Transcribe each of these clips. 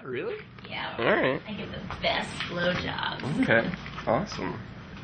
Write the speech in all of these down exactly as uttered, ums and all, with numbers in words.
Really? Yeah. All right. I get the best blowjobs. Okay. Awesome.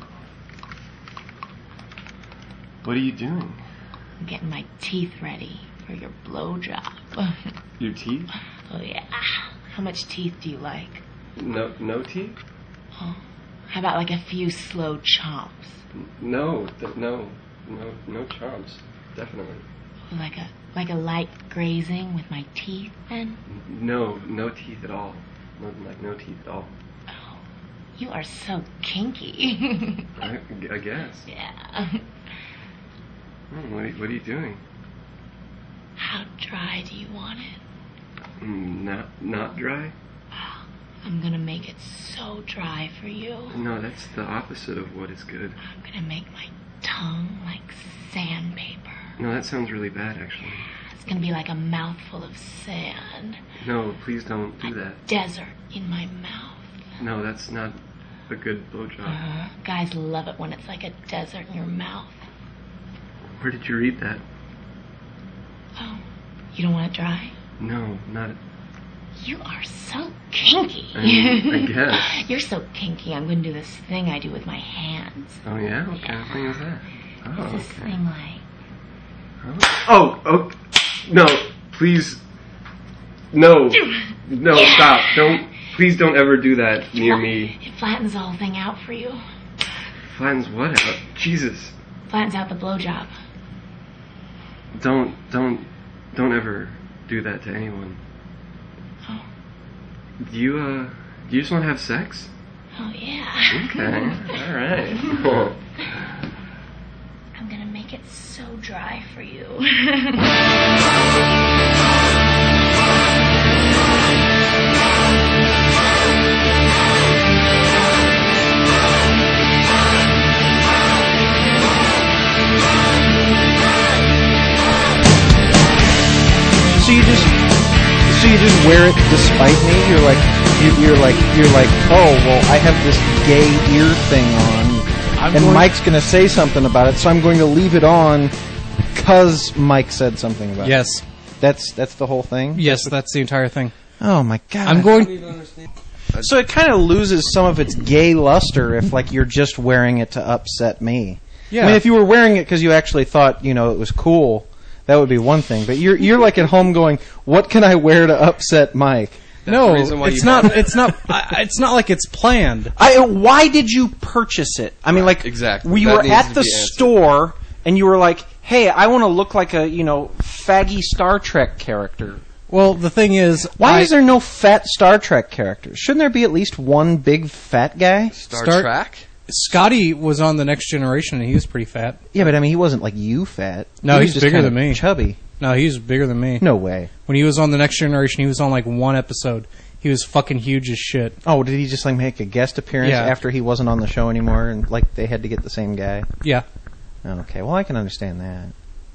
What are you doing? I'm getting my teeth ready for your blowjob. Your teeth? Oh, yeah. How much teeth do you like? No, no teeth? Oh. How about like a few slow chomps? No, th- no, no, no chomps. Definitely. Like a like a light grazing with my teeth, then? No, no teeth at all. No, like no teeth at all. Oh, you are so kinky. I, I guess. Yeah. Hmm, what, are, what are you doing? How dry do you want it? Mm, not, not dry? Oh, I'm gonna make it so dry for you. No, that's the opposite of what is good. I'm gonna make my tongue like sandpaper. No, that sounds really bad, actually. It's gonna be like a mouthful of sand. No, please don't do a that. Desert in my mouth. No, that's not a good blowjob. Uh-huh. Guys love it when it's like a desert in your mouth. Where did you read that? Oh, you don't want it dry? No, not. You are so kinky. I mean, I guess. You're so kinky. I'm going to do this thing I do with my hands. Oh yeah, what kind of thing is that? Oh, It's this okay. thing like. Oh, oh, no, please, no, no, Yeah. stop, don't, please don't ever do that near me. It flattens the whole thing out for you. Flattens what out? Jesus, Flattens out the blowjob. don't, don't, don't ever do that to anyone. Oh. Do you, uh, do you just want to have sex? Oh yeah. Okay, alright. I'm gonna make it so dry for you. So you just, so you just wear it despite me? You're like, you, you're like, you're like, oh well, I have this gay ear thing on, I'm and going- Mike's going to say something about it, so I'm going to leave it on because Mike said something about Yes. it. That's that's the whole thing. Yes, that's the entire thing. Oh my god! I'm going. So it kind of loses some of its gay luster if, like, you're just wearing it to upset me. Yeah. I mean, if you were wearing it because you actually thought, you know, it was cool, that would be one thing. But you're you're like at home going, "What can I wear to upset Mike?" No, the reason why it's you not. have it. It's not. I, it's not like it's planned. I, why did you purchase it? I mean, like, exactly. we That were needs at to the be answered. store, and you were like, "Hey, I want to look like a, you know, faggy Star Trek character." Well, the thing is, Why I, is there no fat Star Trek characters? Shouldn't there be at least one big fat guy? Star, Star- Trek? Scotty was on the Next Generation, and he was pretty fat. Yeah, but I mean, he wasn't like you fat. No, He was he's just bigger kinda than me. Chubby. No, he was bigger than me. No way. When he was on the Next Generation, he was on like one episode. He was fucking huge as shit. Oh, did he just like make a guest appearance Yeah. after he wasn't on the show anymore, and like they had to get the same guy? Yeah. Oh, okay, well I can understand that.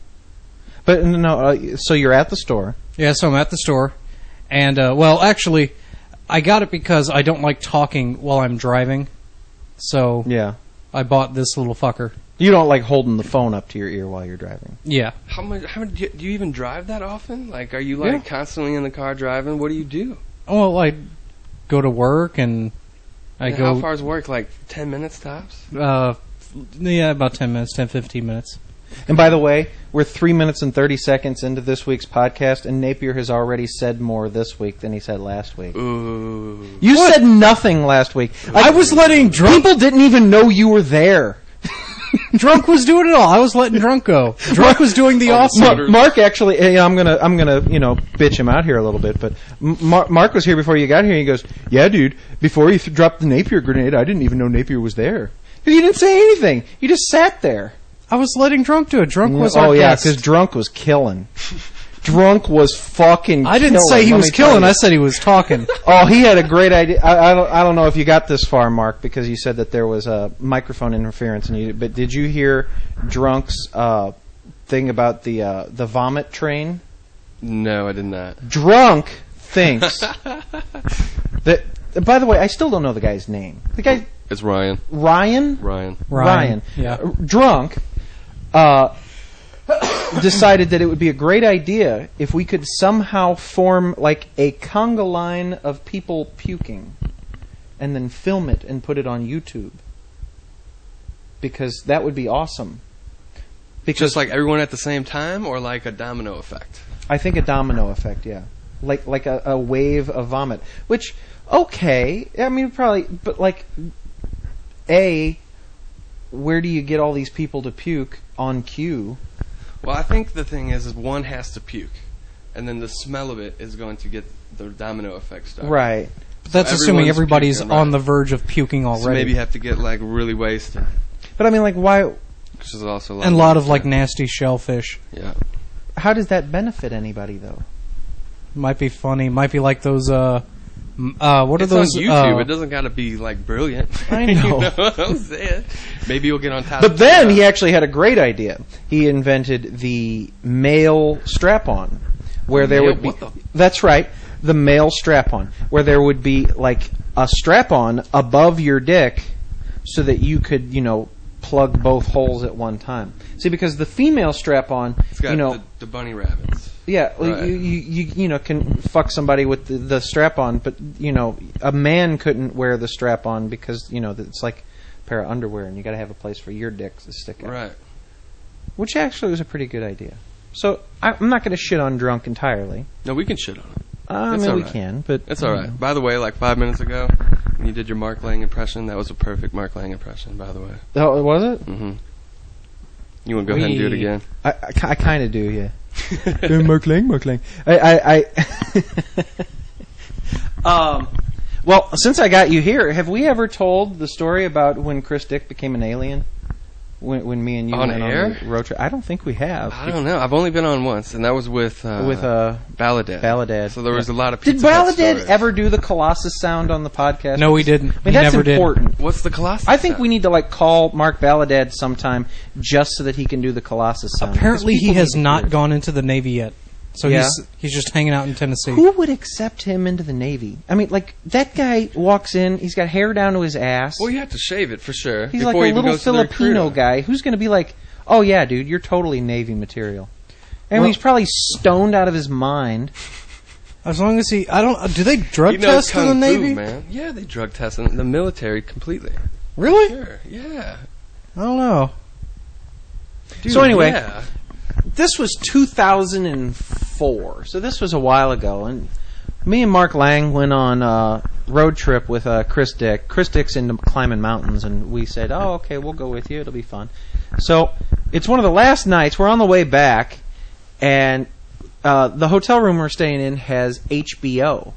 But no, uh, so you're at the store. Yeah, so I'm at the store. And, uh, well, actually, I got it because I don't like talking while I'm driving. So Yeah. I bought this little fucker. You don't like holding the phone up to your ear while you're driving. Yeah. How much? How much? Do you, do you even drive that often? Like, are you like Yeah. constantly in the car driving? What do you do? Well, I go to work and I And go... How far is work? Like ten minutes tops? Uh, yeah, about ten minutes, ten, fifteen minutes. And by the way, we're three minutes and thirty seconds into this week's podcast, and Napier has already said more this week than he said last week. Ooh. You said nothing last week. I was letting drunk... People didn't even know you were there. Drunk was doing it all. I was letting drunk go. Drunk was doing the Oh, awesome. Mark, Mark actually, hey, I'm gonna, I'm gonna, you know, bitch him out here a little bit. But Mark, Mark was here before you got here. And he goes, "Yeah, dude. Before you th- dropped the Napier grenade, I didn't even know Napier was there. You didn't say anything. You just sat there." I was letting drunk do it. Drunk was oh our yeah, guest. because drunk was killing. Drunk was fucking. I didn't killing, say he let was me tell killing. you. I said he was talking. Oh, he had a great idea. I, I don't. I don't know if you got this far, Mark, because you said that there was a microphone interference, and you. But did you hear Drunk's uh, thing about the uh, the vomit train? No, I did not. Drunk thinks that. By the way, I still don't know the guy's name. The guy It's Ryan. Ryan. Ryan. Ryan. Yeah. Uh, drunk. Uh, decided that it would be a great idea if we could somehow form like a conga line of people puking and then film it and put it on YouTube. Because that would be awesome. Because Just like everyone at the same time, or like a domino effect? I think a domino effect, yeah. Like like a, a wave of vomit. Which, okay, I mean, probably, but like, A, where do you get all these people to puke on cue? Well, I think the thing is, is one has to puke, and then the smell of it is going to get the domino effect started. Right. But that's So assuming everyone's everybody's puking, on right. the verge of puking So already. maybe you have to get like really wasted, But I mean, like, why? which is also a lot and a lot of of like nasty shellfish. yeah. How does that benefit anybody, though? Might be funny. Might be like those. Uh, m- uh, what It's are those? on YouTube. uh, It doesn't got to be like brilliant. I You know. know what I'm saying? Maybe you'll get on top. But then he actually had a great idea. He invented the male strap-on, where there Male- would be. what the- That's right, the male strap-on, where there would be like a strap-on above your dick, so that you could, you know, plug both holes at one time. See, because the female strap-on, It's got you know, the, the bunny rabbits. yeah, Right. you, you you you know can fuck somebody with the, the strap-on, but you know, a man couldn't wear the strap-on because you know it's like a pair of underwear, and you got to have a place for your dick to stick out. Right. Which actually was a pretty good idea. So I, I'm not going to shit on Drunk entirely. No, we can shit on it. Uh, I It's mean, we alright. can, but It's all right. By the way, like five minutes ago, when you did your Mark Lang impression, that was a perfect Mark Lang impression, by the way. Oh, was it? Mm-hmm. You want to go ahead and do it We- again? I, I, I kind of do, yeah. Uh, Mark Lang, Mark Lang. I, I, I um, well, since I got you here, have we ever told the story about when Chris Dick became an alien? When, when me and you On went air? on the road trip? I don't think we have. I don't know. I've only been on once, and that was with uh, With uh, Baladad. Baladad. So there was Yeah. a lot of Did Pizza Hut Baladad stories. ever do the Colossus sound on the podcast? No, he didn't. I mean, He that's never did. important. What's the Colossus? I think sound? we need to like call Mark Baladad sometime just so that he can do the Colossus sound. Apparently, Because he people has need to not hear it. gone into the Navy yet. So Yeah. he's he's just hanging out in Tennessee. Who would accept him into the Navy? I mean, like that guy walks in, he's got hair down to his ass. Well, you have to shave it for sure. He's before like he a even little goes to the Filipino recruiter. guy who's going to be like, "Oh yeah, dude, you're totally Navy material." And Well- he's probably stoned out of his mind. As long as he, I don't. Do they drug He knows test in the kung fu, Navy? man. Yeah, they drug test in the military completely. Really? Sure. Yeah. I don't know. Dude, So anyway, yeah. this was two thousand four, so this was a while ago, and me and Mark Lang went on a road trip with uh, Chris Dick. Chris Dick's into climbing mountains, and we said, "Oh, okay, we'll go with you. It'll be fun." So it's one of the last nights. We're on the way back, and uh, the hotel room we're staying in has H B O,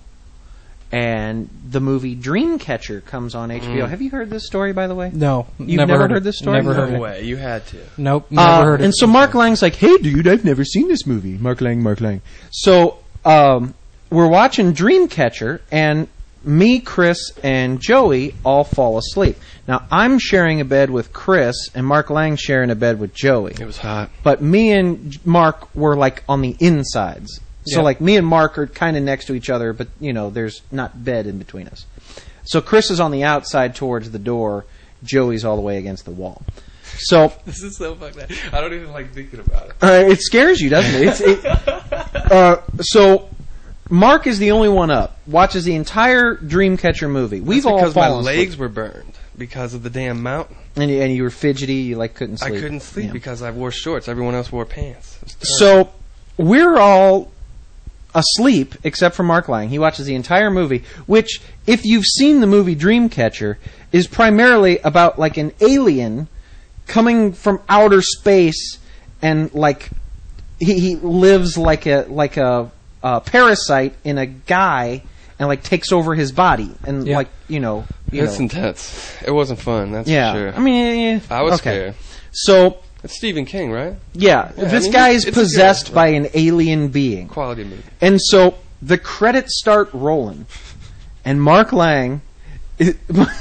and the movie Dreamcatcher comes on H B O. Mm. Have you heard this story, by the way? No, You've never, never heard, heard it. this story? Never heard No it. way. You had to. Nope, never Uh, heard it. and so Mark Lang's like, "Hey, dude, I've never seen this movie." Mark Lang, Mark Lang. So um, we're watching Dreamcatcher, and me, Chris, and Joey all fall asleep. Now, I'm sharing a bed with Chris, and Mark Lang's sharing a bed with Joey. It was hot. But me and Mark were like on the insides. So Yeah. like me and Mark are kind of next to each other, but you know, there's not bed in between us. So Chris is on the outside towards the door. Joey's all the way against the wall. So This is so fucked up. I don't even like thinking about it. uh, it scares you, doesn't it? It's, it uh, so Mark is the only one up. Watches the entire Dreamcatcher movie. We've That's all because my fallen legs asleep. were burned because of the damn mountain. and you, and you were fidgety. You like couldn't sleep. I couldn't sleep Yeah. because I wore shorts. Everyone else wore pants. It was terrible. So we're all asleep except for Mark Lang. He watches the entire movie, which, if you've seen the movie Dreamcatcher, is primarily about like an alien coming from outer space and like he, he lives like a like a, a parasite in a guy and like takes over his body and Yeah. like you know you It's know intense. It wasn't fun. That's yeah. for sure. I mean, yeah, I was okay. scared. So It's Stephen King, right? yeah, Yeah, I this mean, guy it's- is it's a good- possessed by an alien being. Quality movie. And so the credits start rolling, and Mark Lang. Is,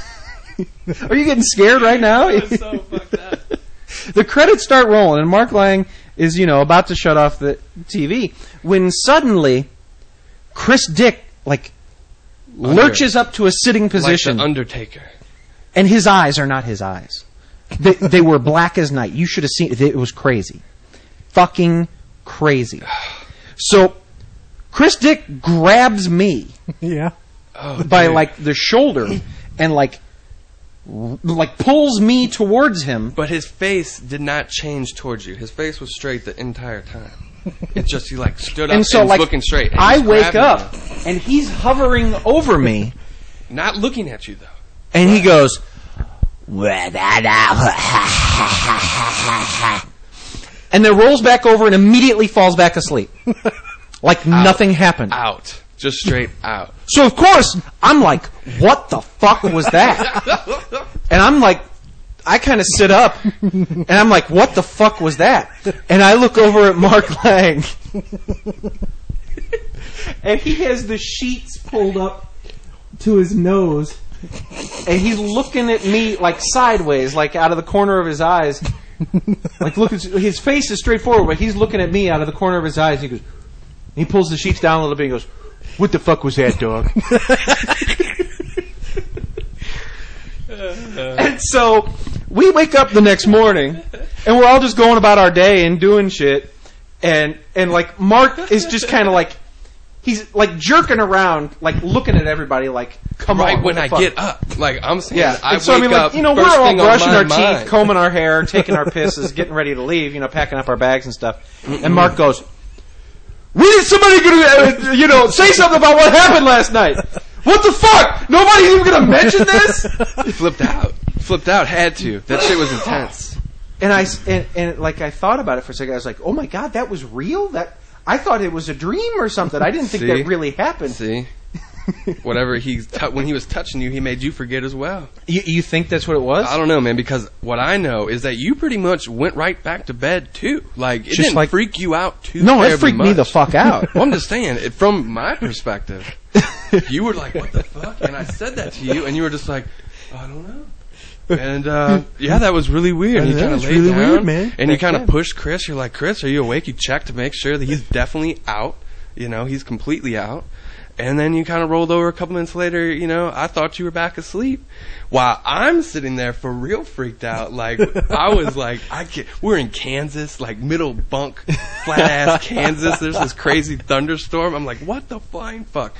are you getting scared right now? so fucked up. The credits start rolling, and Mark Lang is, you know, about to shut off the T V when suddenly Chris Dick like Under. lurches up to a sitting position, Like the Undertaker. and his eyes are not his eyes. They, they were black as night. You should have seen it. It was crazy. fucking crazy. So Chris Dick grabs me Yeah. Oh, by dude. like the shoulder and like r- like pulls me towards him. But his face did not change towards you. His face was straight the entire time. It just he like stood up And so and was like looking straight. And I he's wake grabbing up you. and he's hovering over me Not looking at you though. and he goes and then rolls back over and immediately falls back asleep. Like nothing happened. Out. Just straight out. So of course, I'm like, what the fuck was that? And I'm like, I kind of sit up, and I'm like, what the fuck was that? And I look over at Mark Lang, and he has the sheets pulled up to his nose, and he's looking at me like sideways, like out of the corner of his eyes. Like, look, his face is straight forward, but he's looking at me out of the corner of his eyes. He goes, he pulls the sheets down a little bit. And he goes, "What the fuck was that, dog?" And so we wake up the next morning, and we're all just going about our day and doing shit. And and like Mark is just kind of like he's like jerking around, like looking at everybody, like, "Come Right on!" when what I the fuck? get up, like I'm saying, Yeah, I and so I wake mean, like, up. you know, we're first all thing on brushing my our mind. teeth, combing our hair, taking our pisses, getting ready to leave, you know, packing up our bags and stuff. And Mark goes, "We need somebody to, uh, you know, say something about what happened last night. What the fuck? Nobody's even going to mention this?" Flipped out. Flipped out. Had to. That shit was intense. And I s- and, and like I thought about it for a second. I was like, "Oh my god, that was real? That I thought it was a dream or something. I didn't think See? that really happened." See, whatever he t- when he was touching you, he made you forget as well. You, you think that's what it was? I don't know, man, because what I know is that you pretty much went right back to bed too. Like it Just didn't like- freak you out too. No, it terribly freaked me much. the fuck out. Well, I'm just saying, it, from my perspective, you were like, "What the fuck?" And I said that to you, and you were just like, "I don't know." And uh yeah, that was really weird. Yeah, You kind of that's laid really down, weird, man. and you Back kind of then. pushed Chris. You're like, "Chris, are you awake?" You checked to make sure that he's definitely out. You know, he's completely out. And then you kind of rolled over a couple minutes later. You know, I thought you were back asleep, while I'm sitting there for real freaked out. Like I was like, I can't. We're in Kansas, like middle bunk, flat ass Kansas. There's this crazy thunderstorm. I'm like, what the flying fuck?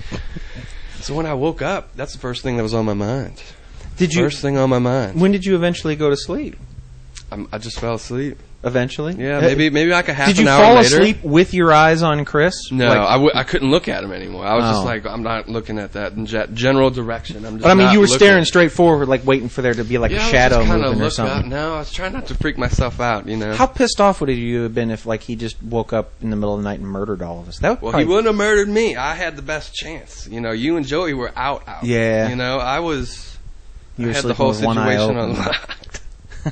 So when I woke up, that's the first thing that was on my mind. Did you? First thing on my mind. When did you eventually go to sleep? I'm, I just fell asleep. Eventually? Yeah, Uh, maybe maybe like a half Did you an hour fall later. asleep with your eyes on Chris? No, Like- I, w- I couldn't look at him anymore. I was Oh. just like, I'm not looking at that in ge- general direction. I'm just But I mean, not you were looking. staring straight forward, like waiting for there to be like yeah, a I was shadow just kinda moving or look something. Out. No, I was trying not to freak myself out, you know. How pissed off would you have been if, like, he just woke up in the middle of the night and murdered all of us? That would Well, probably, he wouldn't have murdered me. I had the best chance. You know, you and Joey were out, out. Yeah. You know, I was. you were I had the sleeping whole with one eye situation open. unlocked.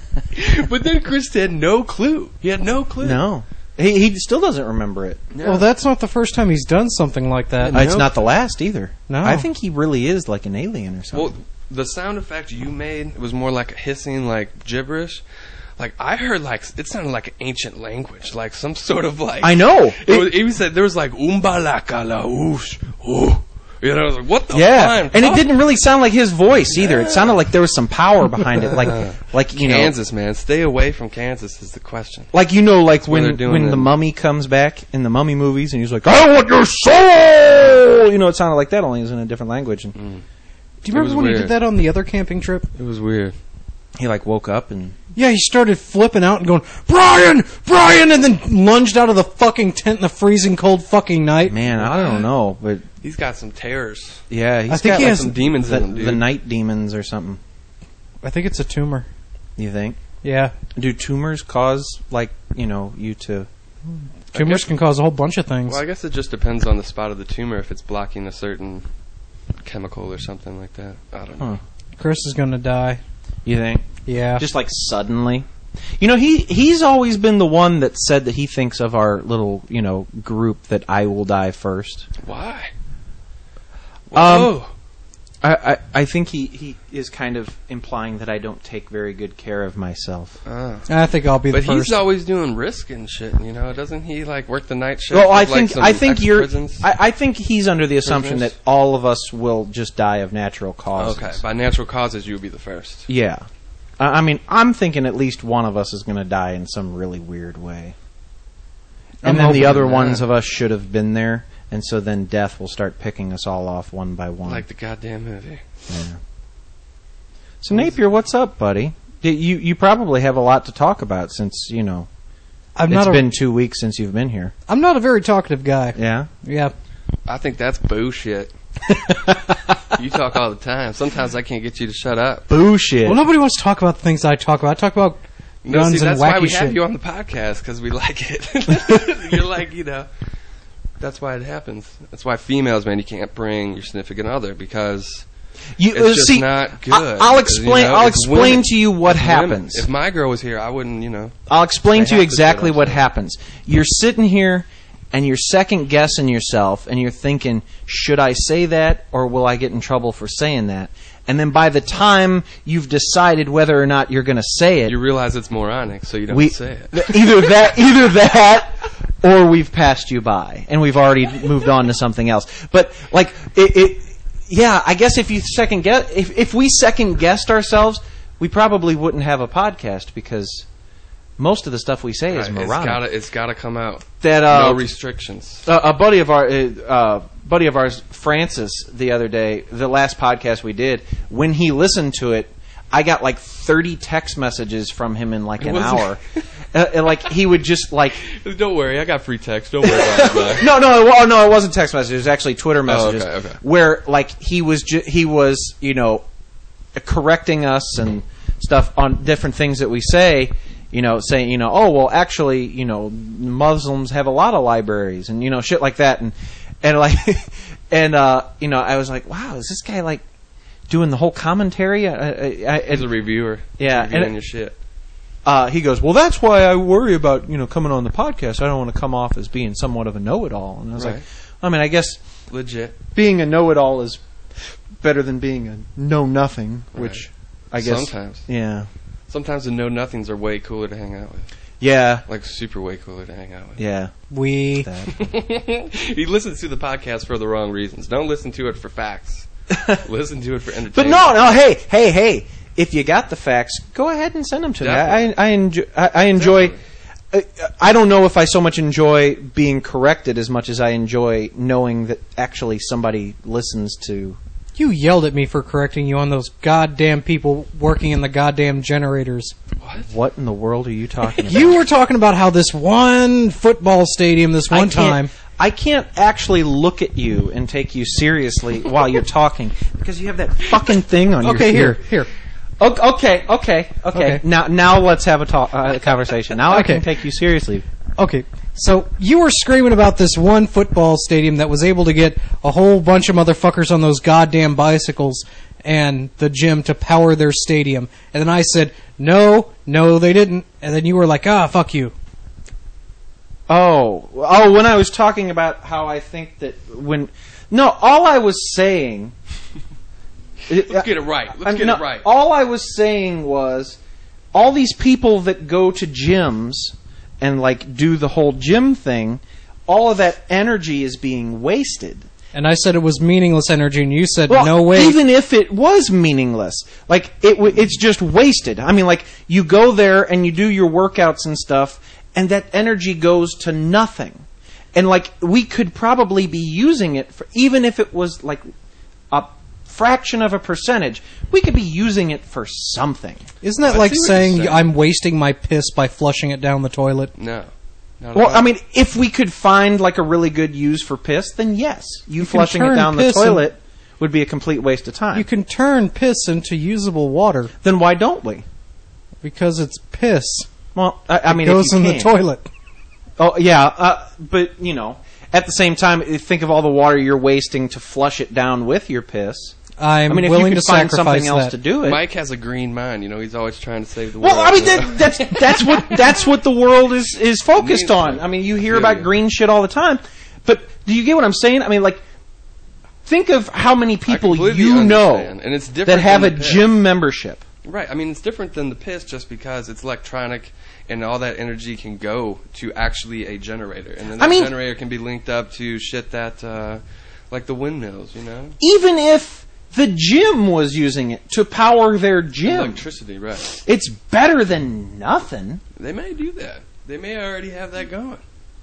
But then Chris had no clue. He had no clue. No, he he still doesn't remember it. No. Well, that's not the first time he's done something like that. Uh, It's not the last either. No. I think he really is like an alien or something. Well, the sound effect you made was more like a hissing, like gibberish. Like I heard, like it sounded like an ancient language, like some sort of like. I know. It was, he said there was like umbalaka la oosh ooh. You know, I was like, what the Yeah, flying and it fuck? didn't really sound like his voice either. It sounded like there was some power behind it, like like you know, Kansas, man, stay away from Kansas is the question. like you know, like what they're when doing when the in- mummy comes back in the Mummy movies, and he's like, "I want your soul." You know, it sounded like that, only it was in a different language. And Do you It remember was when he weird. did that on the other camping trip? It was weird. he like woke up and Yeah, he started flipping out and going, "Brian! Brian!" and then lunged out of the fucking tent in the freezing cold fucking night. man, I don't know, but He's got some terrors. yeah, he's I think got he like has some demons the, in him, dude. the night demons or something. I think it's a tumor. You think? Yeah. Do tumors cause like you know you to? Tumors guess- can cause a whole bunch of things. Well, I guess it just depends on the spot of the tumor if it's blocking a certain chemical or something like that. I don't know. Huh. Chris is going to die. You think? Yeah. Just like suddenly. You know, he he's always been the one that said that he thinks of our little, you know, group that I will die first. Why? Um, Whoa. I, I, I think he, he is kind of implying that I don't take very good care of myself. Ah. I think I'll be But the first. he's always doing risk and shit, you know. Doesn't he like work the night shift? Well, I with, like, think some I think you're ex-prisons? I, I think he's under the assumption Prisoners? that all of us will just die of natural causes. Okay, by natural causes, you would be the first. Yeah. I I mean, I'm thinking at least one of us is going to die in some really weird way. And I'm then the hoping other not. ones of us should have been there, and so then death will start picking us all off one by one. Like the goddamn movie. Yeah. So Napier, what's up, buddy? Y- You you probably have a lot to talk about since, you know, I'm it's not. been A, two weeks since you've been here. I'm not a very talkative guy. Yeah? Yeah. I think that's bullshit. You talk all the time. Sometimes I can't get you to shut up. Bullshit. Well, nobody wants to talk about the things I talk about. I talk about No, guns see, and that's why wacky we shit. have you on the podcast, because we like it. You're like, you know, that's why it happens. That's why females, man, you can't bring your significant other, because You, it's uh, just see, not good. I- I'll explain. You know, I'll it's explain women. to you what It's happens. women. If my girl was here, I wouldn't, you know. I'll explain They to you have to exactly shut up, what so. happens. You're sitting here and you're second guessing yourself, and you're thinking, should I say that, or will I get in trouble for saying that? And then by the time you've decided whether or not you're going to say it, You realize it's moronic, so you don't we say it. th- either that, either that, or we've passed you by and we've already moved on to something else. But like it, it yeah, I guess if you second guess, if if we second guessed ourselves, we probably wouldn't have a podcast because most of the stuff we say is Right, moronic. It's gotta, it's gotta come out. That uh, No restrictions. uh, a buddy of our uh, uh, buddy of ours, Francis, the other day, the last podcast we did, when he listened to it, I got like thirty text messages from him in like an Was it? hour. uh, and, like he would just like Don't worry, I got free text. Don't worry about it. no, no, it, wa- no, it wasn't text messages. It was actually Twitter messages. okay, okay. Where like he was, ju- he was, you know, correcting us and stuff on different things that we say. You know, saying, you know, oh well, actually, you know, Muslims have a lot of libraries and you know shit like that, and and like, and uh, you know, I was like, wow, is this guy like doing the whole commentary? I, I, I, As a reviewer. Yeah, Reviewing and- your shit. uh, he goes, well, that's why I worry about, you know, coming on the podcast. I don't want to come off as being somewhat of a know-it-all. And I was Right. like, I mean, I guess Legit. being a know-it-all is better than being a know-nothing, which I guess... Sometimes. Yeah. Sometimes the know-nothings are way cooler to hang out with. Yeah. Like, super way cooler to hang out with. Yeah. We. That. He listens to the podcast for the wrong reasons. Don't listen to it for facts. Listen to it for entertainment. But no, no, hey, hey, hey. If you got the facts, go ahead and send them to Definitely. me. I, I, enjoy, I, I enjoy... I, I don't know if I so much enjoy being corrected as much as I enjoy knowing that actually somebody listens to... You yelled at me for correcting you on those goddamn people working in the goddamn generators. What? What in the world are you talking about? You were talking about how this one football stadium, this I one can't- time. I can't actually look at you and take you seriously while you're talking because you have that fucking thing on Okay, your here, here. O- Okay, okay, okay, Okay. Now, now let's have a talk, uh, conversation. Now I Okay. can take you seriously. Okay, so you were screaming about this one football stadium that was able to get a whole bunch of motherfuckers on those goddamn bicycles and the gym to power their stadium. And then I said, no, no, they didn't. And then you were like, ah, fuck you. Oh, oh, when I was talking about how I think that when no, all I was saying. Let's get it right. Let's I'm get not- it right. All I was saying was, all these people that go to gyms and like do the whole gym thing, all of that energy is being wasted. And I said it was meaningless energy, and you said, Well, no way. even if it was meaningless, like it, w- it's just wasted. I mean, like you go there and you do your workouts and stuff, and that energy goes to nothing. And like we could probably be using it for, even if it was like a fraction of a percentage, we could be using it for something. Isn't that I like see what saying you're saying. I'm wasting my piss by flushing it down the toilet? No. Not at Well, all. I mean, if we could find like a really good use for piss, then yes, you, can flushing it turn down the piss in- toilet would be a complete waste of time. You can turn piss into usable water then why don't we? because it's piss. Well, I, I It mean, if goes you in the can. toilet. Oh yeah, uh, but you know, at the same time, think of all the water you're wasting to flush it down with your piss. I'm I mean, if willing you could to find sacrifice something else that. to do it. Mike has a green mind. You know, he's always trying to save the world. Well, I mean, that, that's that's what that's what the world is is focused on. I mean, you hear Yeah, about yeah. green shit all the time, but do you get what I'm saying? I mean, like, think of how many people completely you know understand, and it's different that have a than the piss. gym membership. Right. I mean, it's different than the piss just because it's electronic and all that energy can go to actually a generator. And then that I mean- generator can be linked up to shit that, uh, like the windmills, you know? Even if the gym was using it to power their gym, Electricity, right. it's better than nothing. They may do that. They may already have that going.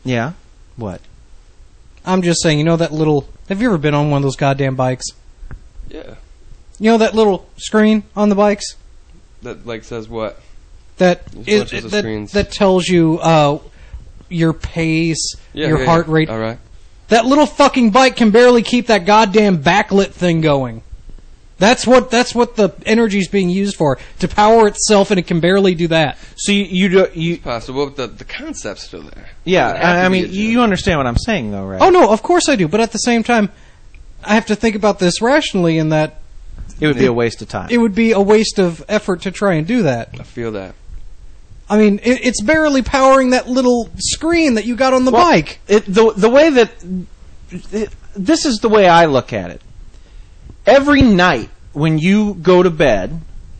Yeah. What? I'm just saying, you know that little... Have you ever been on one of those goddamn bikes? Yeah. You know that little screen on the bikes? That like says what? That There's is, bunches of that, screens. that tells you uh, your pace, Yeah, your yeah, heart yeah. rate. All right. That little fucking bike can barely keep that goddamn backlit thing going. That's what that's what the energy's being used for, to power itself, and it can barely do that. So you you, do, you It's possible, but the, the concept's still there. yeah. It would have I, to I be mean, a you gym. understand what I'm saying, though, right? Oh no, of course I do, but at the same time, I have to think about this rationally in that It would be a waste of time. it would be a waste of effort to try and do that. I feel that. I mean, it, it's barely powering that little screen that you got on the Well, bike. It, the the way that it, this is the way I look at it. Every night when you go to bed,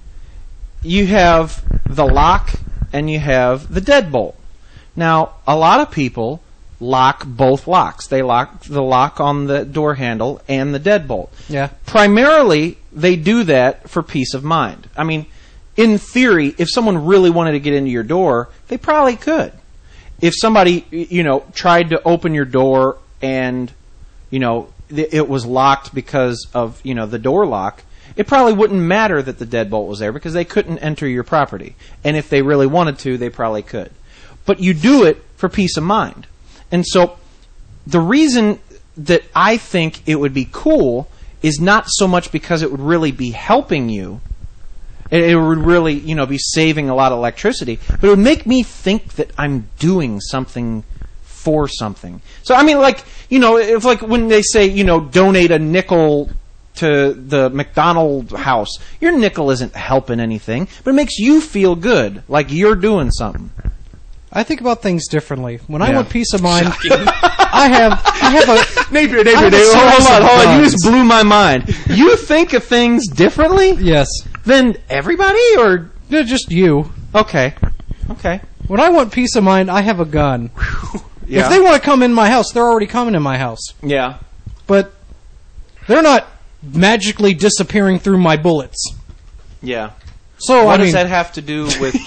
you have the lock and you have the deadbolt. Now, a lot of people lock both locks. They lock the lock on the door handle and the deadbolt. Yeah. Primarily, they do that for peace of mind. I mean, in theory, if someone really wanted to get into your door, they probably could. If somebody, you know, tried to open your door and, you know, th- it was locked because of, you know, the door lock, it probably wouldn't matter that the deadbolt was there because they couldn't enter your property. And if they really wanted to, they probably could. But you do it for peace of mind. And so the reason that I think it would be cool is not so much because it would really be helping you. It, it would really, you know, be saving a lot of electricity. But it would make me think that I'm doing something for something. So, I mean, like, you know, if like when they say, you know, donate a nickel to the McDonald's house, your nickel isn't helping anything, but it makes you feel good, like you're doing something. I think about things differently. When I Yeah. want peace of mind, I have I have a Napier, I Napier, have a Napier, hold series on, of hold on. You guns. just blew my mind. You think of things differently yes, than everybody, or no, just you. okay, okay, When I want peace of mind, I have a gun. yeah, If they want to come in my house, they're already coming in my house. yeah, But they're not magically disappearing through my bullets. yeah. So What I does mean, that have to do with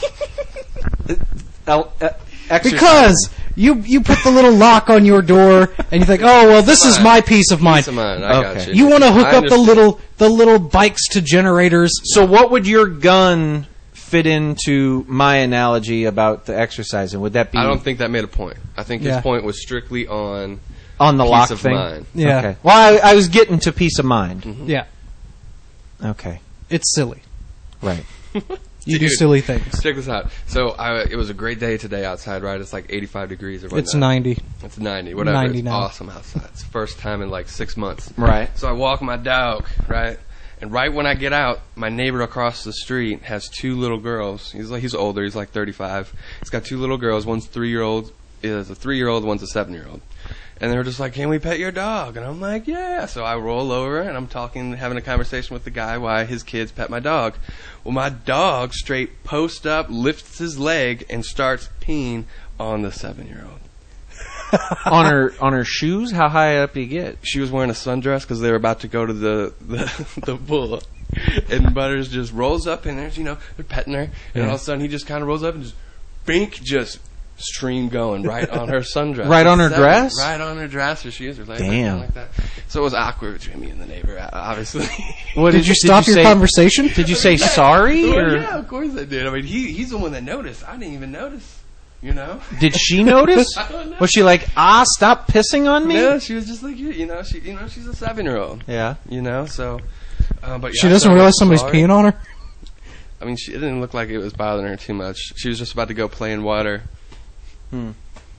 el- uh, exercising? because you you put the little lock on your door and you think, oh well, this is my peace of mind. Peace of mind. I got Okay. you. You want to hook I up the understand. little the little bikes to generators. So what would your gun fit into my analogy about the exercising? Would that be I don't think that made a point. I think Yeah. his point was strictly on on the peace lock of thing? mind. Yeah, Okay. Well, I, I was getting to peace of mind. yeah, Okay. it's silly. Right. You do Dude. silly things. Check this out. So I, it was a great day today outside, right? It's like eighty-five degrees or whatnot. It's ninety. It's ninety, whatever. ninety It's now. awesome outside. It's the first time in like six months. Right. So I walk my dog, right? And right when I get out, my neighbor across the street has two little girls. He's like he's older. He's like thirty-five. He's got two little girls. One's three year old. Is a three year old. One's a seven year old. And they're just like, "Can we pet your dog?" And I'm like, "Yeah." So I roll over and I'm talking, having a conversation with the guy why his kids pet my dog. Well, my dog straight posts up, lifts his leg, and starts peeing on the seven year old. on her on her shoes? How high up do you get? She was wearing a sundress because they were about to go to the the, the bull. And Butters just rolls up and there's, you know, they're petting her. And Yeah. all of a sudden he just kind of rolls up and just, bink, just stream going right on her sundress. Right on her Seven, dress? Right on her dress. Or she is her leg. Damn. Like that. So it was awkward between me and the neighbor, obviously. What Did you stop your say, conversation? Did you say sorry? Well, Or yeah, of course I did. I mean, he he's the one that noticed. I didn't even notice. You know? did she notice? I don't know. Was she like, ah, stop pissing on me? No, she was just like you. You know, she you know she's a seven year old. Yeah. You know, so. Uh, but yeah, She doesn't so realize somebody's sorry. peeing on her. I mean, she, it didn't look like it was bothering her too much. She was just about to go play in water. Hmm.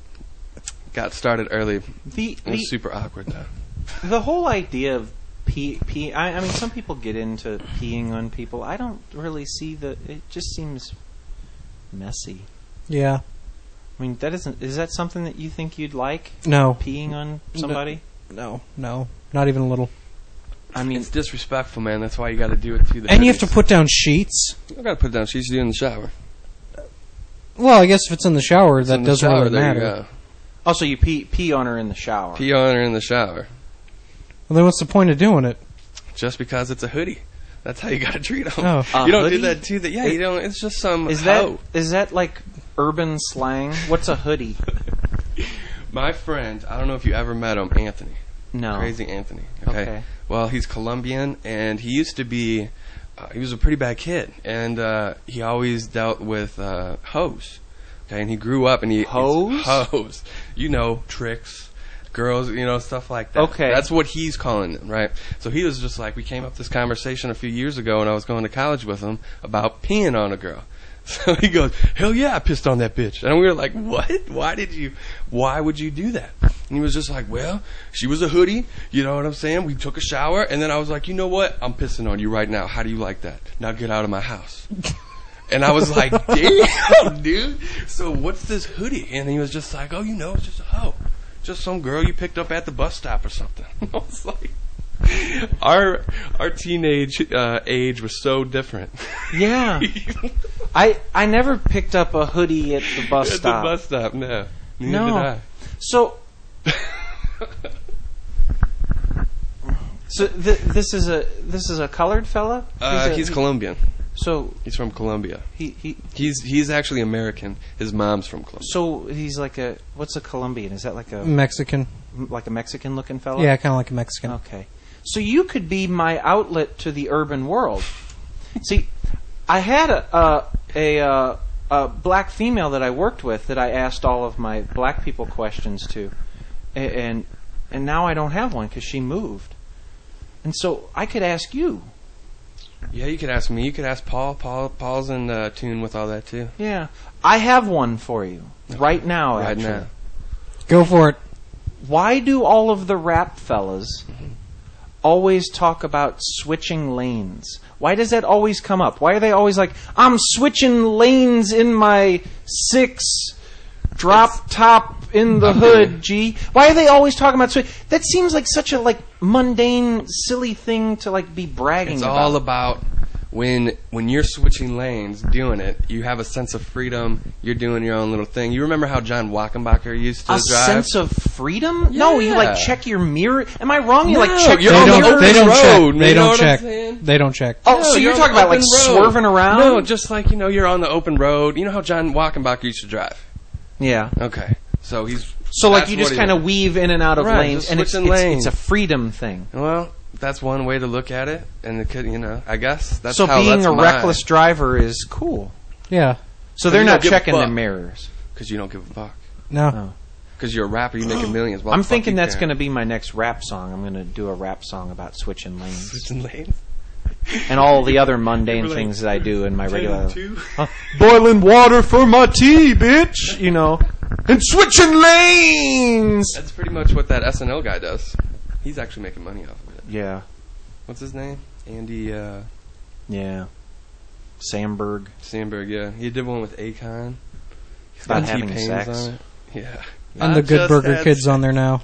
Got started early. The It the, was super awkward though. the whole idea of pee pee. I, I mean, some people get into peeing on people. I don't really see the. It just seems messy. Yeah. I mean, that isn't. Is that something that you think you'd like? No. Peeing on somebody? No. No. Not even a little. I mean, It's disrespectful, man. That's why you got to do it to the. And you have to hoodies. put down sheets. You don't got to put it down. She's doing the shower. Well, I guess if it's in the shower, It's that in the doesn't shower, really there matter. You go. also you pee pee on her in the shower. Pee on her in the shower. Well, then what's the point of doing it? Just because it's a hoodie. That's how you got to treat them. Oh. A you don't hoodie? do that to the. Yeah, you don't. It's just some. Is that hoe. is that like urban slang? What's a hoodie? My friend, I don't know if you ever met him, Anthony. No. Crazy Anthony. Okay. Okay. Well, he's Colombian, and he used to be, uh, he was a pretty bad kid, and uh, he always dealt with uh, hoes. Okay, and he grew up, and he Hoes? hoes, you know, tricks, girls, you know, stuff like that. Okay. That's what he's calling them, right? So he was just like, we came up this conversation a few years ago, and I was going to college with him about peeing on a girl. So he goes, hell yeah, I pissed on that bitch. And we were like, what? Why did you, why would you do that? And he was just like, well, she was a hoodie, you know what I'm saying? We took a shower, and then I was like, you know what? I'm pissing on you right now. How do you like that? Now get out of my house. And I was like, damn, dude. So what's this hoodie? And he was just like, oh, you know, it's just a hoe. Just some girl you picked up at the bus stop or something. I was like, our our teenage uh, age was so different. Yeah. I I never picked up a hoodie at the bus At stop. the bus stop, no. Neither No. did I. So, so th- this is a this is a colored fella. Uh, a- he's Colombian. So He's from Colombia. he, he He's he's actually American. His mom's from Colombia. so he's like a what's a Colombian? Is that like a Mexican. like a Mexican looking fella? Yeah, kind of like a Mexican. Okay. So you could be my outlet to the urban world. See, I had a a, a uh, a black female that I worked with that I asked all of my black people questions to, A- and and now I don't have one because she moved. And so I could ask you. Yeah, you could ask me. You could ask Paul. Paul Paul's in uh, tune with all that too. Yeah, I have one for you right now. Right actually. now. Go for it. Why do all of the rap fellas always talk about switching lanes? Why does that always come up? Why are they always like, I'm switching lanes in my six drop top in the hood, G? Why are they always talking about switch? That seems like such a like mundane, silly thing to like be bragging It's about. all about when when you're switching lanes, doing it. You have a sense of freedom. You're doing your own little thing. You remember how John Wackenbacher used to a drive? sense of freedom? No, you Yeah. like check your mirror. Am I wrong? You No, like check you're your on the mirror. open They don't road, check. you They know don't what I'm check. saying? They don't check. Oh, No, so you're on talking the about like open road. swerving around? No, just like, you know, you're on the open road. You know how John Wackenbacher used to drive? Yeah. Okay. So he's... So like that's you just what he kind of is. weave in and out of Right, lanes, just and it's, switching it's, lanes. it's a freedom thing. Well, that's one way to look at it. And, it could, you know, I guess that's so how being that's a my- reckless driver is cool. Yeah. So they're you not don't give a checking their fuck. mirrors. Because you don't give a fuck. No. Oh. Because you're a rapper, you're making millions. Why I'm the fuck thinking you that's care? going to be my next rap song. I'm going to do a rap song about switching lanes Switching lanes. and all the other mundane Like, things that I do in my regular. Two. Uh, boiling water for my tea, bitch. You know, and switching lanes. That's pretty much what that S N L guy does. He's actually making money off of it. Yeah, What's his name? Andy uh, yeah. Samberg. Sandberg, yeah. He did one with Akon. He's About got having T-Pains sex. on it. Yeah. And I the Good just Burger had Kid's sex. on there now.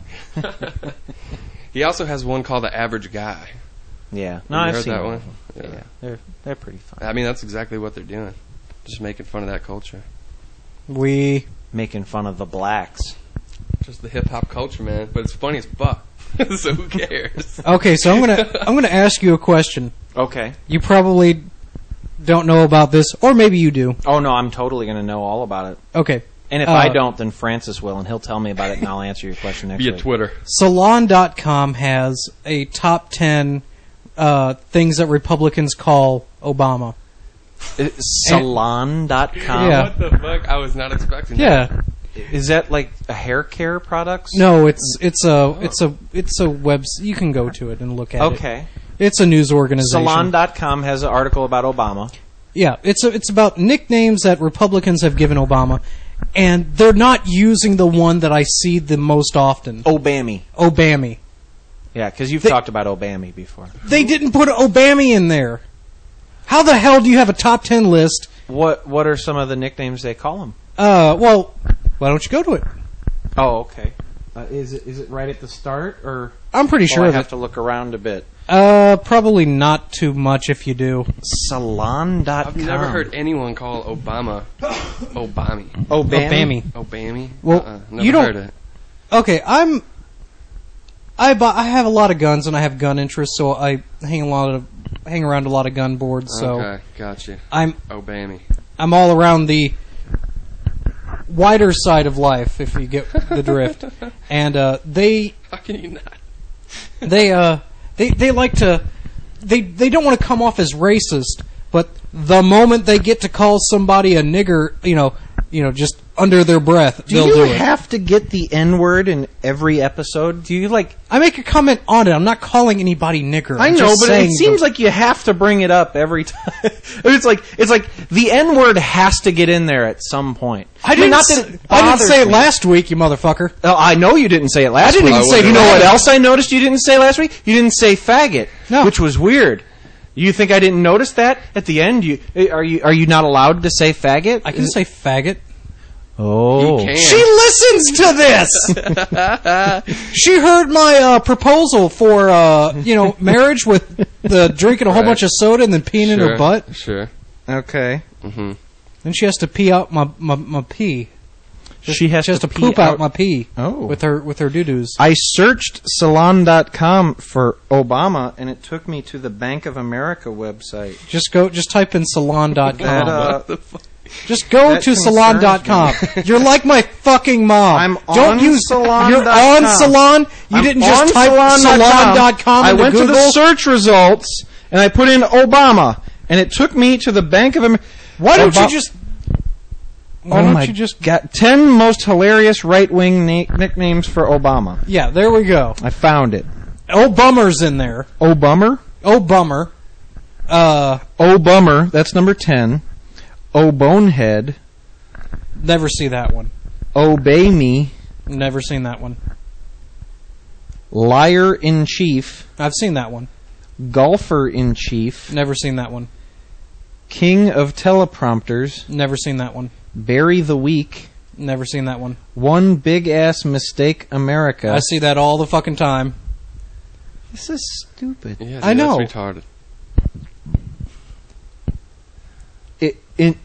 He also has one called The Average Guy. Yeah, no, Have you I've heard seen that all one? of them. Yeah. Yeah, they're they're pretty fun. I mean, that's exactly what they're doing. Just making fun of that culture. We. Making fun of the blacks. Just the hip hop culture, man. But it's funny as fuck. So who cares? Okay, so I'm gonna I'm gonna ask you a question. Okay. You probably don't know about this, or maybe you do. Oh no, I'm totally going to know all about it. Okay. And if Uh, I don't, then Francis will, and he'll tell me about it, and I'll answer your question next Via week. Twitter. Salon dot com has a top ten uh, things that Republicans call Obama. Uh, Salon dot com? Yeah. What the fuck? I was not expecting that. Yeah. Is that like a hair care products? No, it's it's a it's a it's a web. You can go to it and look at it. Okay. It's a news organization. Salon dot com has an article about Obama. Yeah, it's a, it's about nicknames that Republicans have given Obama, and they're not using the one that I see the most often. Obamy. Obamy. Yeah, because you've They- talked about Obamy before. They didn't put Obamy in there. How the hell do you have a top ten list? What What are some of the nicknames they call him? Uh, well, why don't you go to it? Oh, okay. Uh, is it is it right at the start, or I'm pretty oh, sure I of have it. to look around a bit? Uh, probably not too much if you do. Salon dot com. I've never heard anyone call Obama Obami. Obamy. Obamy. Obamy? Well, uh-uh. Never you don't- heard it. Okay, I'm. I bu- I have a lot of guns and I have gun interests, so I hang a lot of hang around a lot of gun boards. So Okay, gotcha. I'm Obamy. I'm all around the wider side of life, if you get the drift. And uh, they How can you not? they uh they they like to they they don't want to come off as racist, but the moment they get to call somebody a nigger, you know, you know, just under their breath, Do they'll you do it. have to get the N word in every episode? Do you like? I make a comment on it. I'm not calling anybody nigger. I I'm know, just but saying it seems the- like you have to bring it up every time. it's like it's like the N word has to get in there at some point. I mean, didn't. not s- that it I didn't bothers say it me. last week, you motherfucker. Oh, I know you didn't say it last I didn't week. even say You know faggot. what else I noticed you didn't say last week? You didn't say faggot, No. which was weird. You think I didn't notice that at the end? You are you are you not allowed to say faggot? I can say faggot. Oh, You can. She listens to this. She heard my uh, proposal for uh, you know marriage with the drinking a whole Right. bunch of soda and then peeing in her Sure, butt. Sure. okay. Mm-hmm. Then she has to pee out my my, my pee. She has She has to to, pee poop out, out- my pee. Oh. with her with her doo doos. I searched salon dot com for Obama, and it took me to the Bank of America website. Just go. Just type in salon dot com. That, uh, What the fuck? Just go that to salon dot com. You're like my fucking mom. I'm Don't on use salon You're dot on com. salon. You I'm didn't on just type salon dot com I into went Google. to the search results, and I put in Obama, and it took me to the Bank of America. Why don't you just? Why Oh don't my you just? God. ten most hilarious right-wing na- nicknames for Obama. Yeah, there we go. I found it. Oh, bummer's in there. Oh bummer. Oh, bummer. Uh, Oh bummer. That's number ten. Oh bonehead. never see that one. Obey me. Never seen that one. Liar in chief. I've seen that one. Golfer in chief. Never seen that one. King of teleprompters. Never seen that one. Bury the weak. Never seen that one. One big ass mistake America. I see that all the fucking time. This is stupid. Yeah, dude, I know. That's retarded. It, it,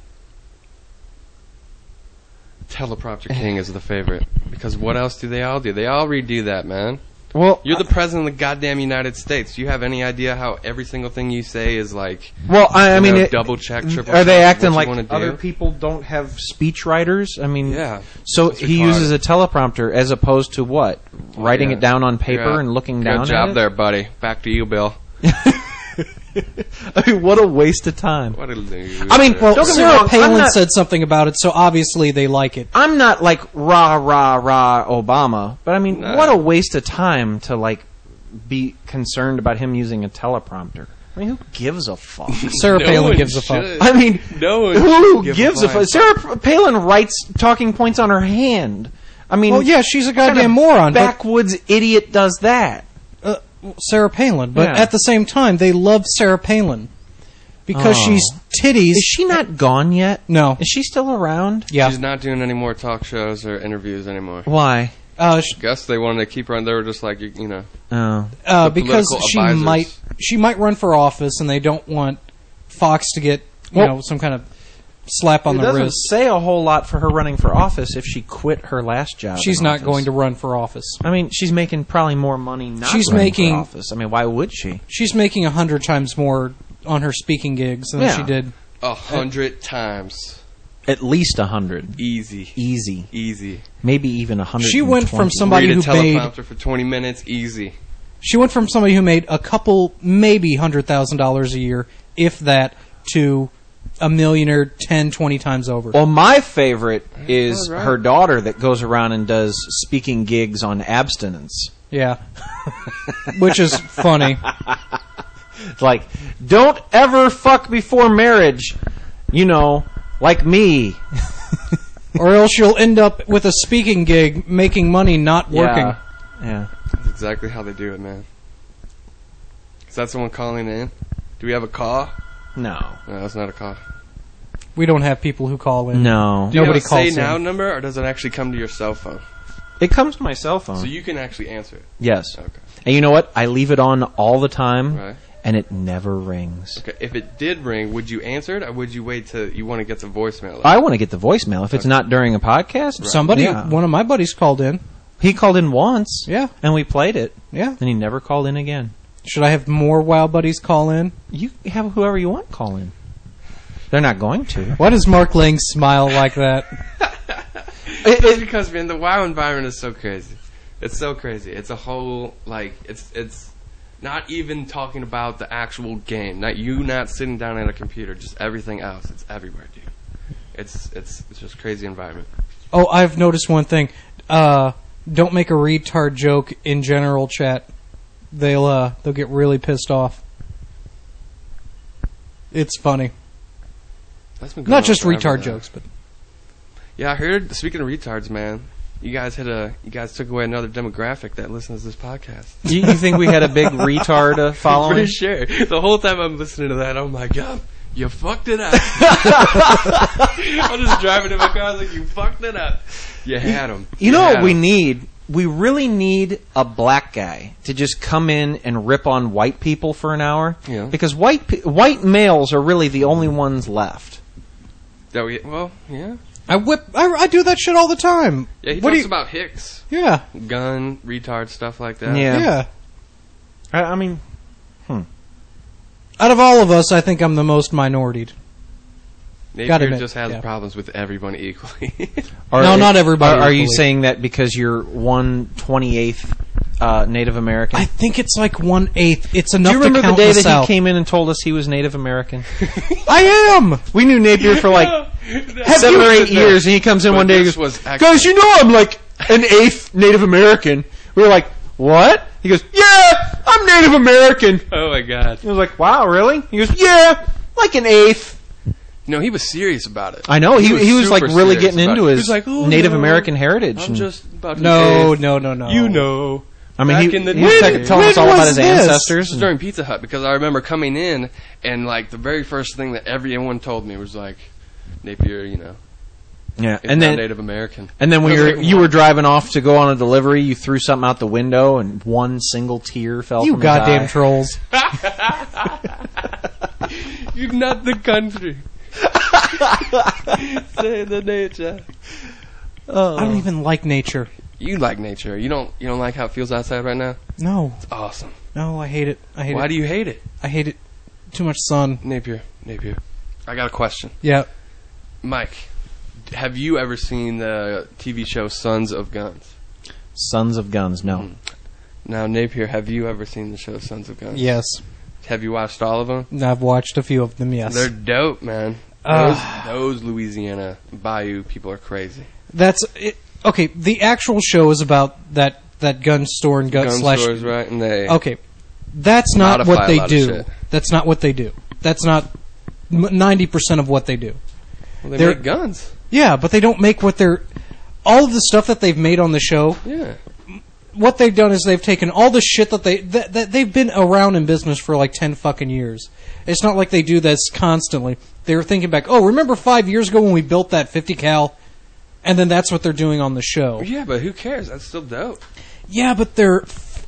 Teleprompter King is the favorite. Because what else do they all do? They all redo that, man. well, You're the president of the goddamn United States. Do you have any idea how every single thing you say is like, well, I, I you mean, know, it- double check, triple are they check, acting what like you wanna do? other people don't have speech writers? I mean, Yeah. So It's he retarded. uses a teleprompter as opposed to what? Writing Yeah. it down on paper Yeah. and looking Good down job at there, buddy. Back to you, Bill. it? I mean, what a waste of time. What a loser. I mean, Well, Don't get me Sarah wrong, I'm Palin not- said something about it, so obviously they like it. I'm not like rah rah rah Obama, but I mean, Nah. what a waste of time to like be concerned about him using a teleprompter. I mean, who gives a fuck? Sarah No Palin one gives a fuck. should. I mean, No one who should give gives a flying fuck? Sarah Palin writes talking points on her hand. I mean, Well, yeah, she's a what kind goddamn of moron. But backwoods idiot does that? uh, Sarah Palin, but Yeah. at the same time, they love Sarah Palin because Oh. she's titties. Is she not gone yet? No. Is she still around? Yeah. She's not doing any more talk shows or interviews anymore. Why? Uh, sh- Guess they wanted to keep her on. They were just like, you, you know, Oh, uh, the because political she advisors. might she might run for office, and they don't want Fox to get you Well, know some kind of slap on it the doesn't wrist. say a whole lot for her running for office if she quit her last job. She's in not office. going to run for office. I mean, she's making probably more money not She's running making- for office. I mean, why would she? She's making a hundred times more on her speaking gigs than Yeah. she did. a hundred times. At least a hundred, Easy. easy, Easy. maybe even a hundred. She went from somebody Read a who made teleprompter for twenty minutes. Easy. she went from somebody who made a couple, maybe hundred thousand dollars a year, if that, to a millionaire ten, twenty times over. Well, my favorite is All right. her daughter that goes around and does speaking gigs on abstinence. Yeah, which is funny. It's like, don't ever fuck before marriage, you know, like me. Or else you'll end up with a speaking gig, making money, not working. Yeah. Yeah. That's exactly how they do it, man. Is that someone calling in? Do we have a call? No. No, that's not a call. We don't have people who call in. No. Do you Nobody have a say calls now in. number, or does it actually come to your cell phone? It comes to my cell phone. So you can actually answer it. yes. Okay. And you know what? I leave it on all the time, Right. and it never rings. Okay. If it did ring, would you answer it, or would you wait till you want to get the voicemail? I want to get the voicemail. If it's Okay. not during a podcast, Somebody, Yeah. one of my buddies called in. he called in once, Yeah, and we played it, yeah. and he never called in again. Should I have more WoW buddies call in? You have whoever you want call in. They're not going to. Why does Mark Lang smile like that? It- Just it- because, man, the WoW environment is so crazy. It's so crazy. It's a whole, like, it's it's not even talking about the actual game. Not you not sitting down at a computer. Just everything else. It's everywhere, dude. It's it's it's just crazy environment. Oh, I've noticed one thing. Uh, don't make a retard joke in general chat. They'll uh, they'll get really pissed off. It's funny. That's been going Not on just forever, retard though. jokes, but Yeah, I heard. Speaking of retards, man, you guys hit a. You guys took away another demographic that listens to this podcast. You, you think we had a big retard uh, I'm following? pretty sure. The whole time I'm listening to that, I'm like, yo, you fucked it up. I'm just driving in my car, I was like, you fucked it up. You had him. You know what we need? We really need a black guy to just come in and rip on white people for an hour. Yeah. Because white pe- white males are really the only ones left. That we, well, yeah. I whip. I, I do that shit all the time. Yeah, he What do talks you- about Hicks, Yeah, gun, retard, stuff like that. Yeah. yeah. I, I mean, Out of all of us, I think I'm the most minoritied. Gotta Napier admit, just has yeah. problems with everyone equally. are, No, not everybody Are, are you equally. saying that because you're one twenty eighth uh, Native American? I think it's like one eighth. It's enough Do you remember to count the day the that South. he came in and told us he was Native American? I am. We knew Napier for like seven or eight years, and he comes in But one day and this goes, was actually- guys, you know I'm like an eighth Native American. We were like, what? He goes, yeah, I'm Native American. Oh my god. I was like, wow, really? He goes, yeah, like an eighth. No, he was serious about it. I know, he, he was, like super really serious getting about into it. He his was like, "Oh, Native no, American heritage. I'm and- just about to No, say, no, no, no. You know. I mean, back he, in the he was day. like telling us When all about was his this? ancestors. This was during Pizza Hut because I remember coming in and like the very first thing that everyone told me was like, Napier, you know, Yeah, is and not then Native American. and then when I was you were like, you what? were driving off to go on a delivery, you threw something out the window, and one single tear fell. You from his goddamn eye. trolls. You're not the country. Say the nature. I don't even like nature. You like nature. You don't. You don't like how it feels outside right now. No, It's awesome. no, I hate it. I hate Why it. do you hate it, I hate it. Too much sun. Napier? Napier. I got a question, Yeah. Mike. Have you ever seen the T V show Sons of Guns? Sons of Guns. No, Mm. Now, Napier, have you ever seen the show Sons of Guns? Yes. Have you watched all of them? I've watched a few of them. Yes. They're dope, man. Those, those Louisiana Bayou people are crazy. That's it. Okay. The actual show is about that that gun store and gun, Gun slash. stores, right? And they Okay, that's not Modify what a they lot of do. shit. That's not what they do. That's not ninety percent of what they do. well, they they're- make guns. Yeah, but they don't make what they're. All of the stuff that they've made on the show, Yeah. what they've done is they've taken all the shit that they that, that they've been around in business for like ten fucking years. It's not like they do this constantly. They're thinking back. Oh, remember five years ago when we built that fifty cal, and then that's what they're doing on the show. Yeah, but who cares? That's still dope. Yeah, but they're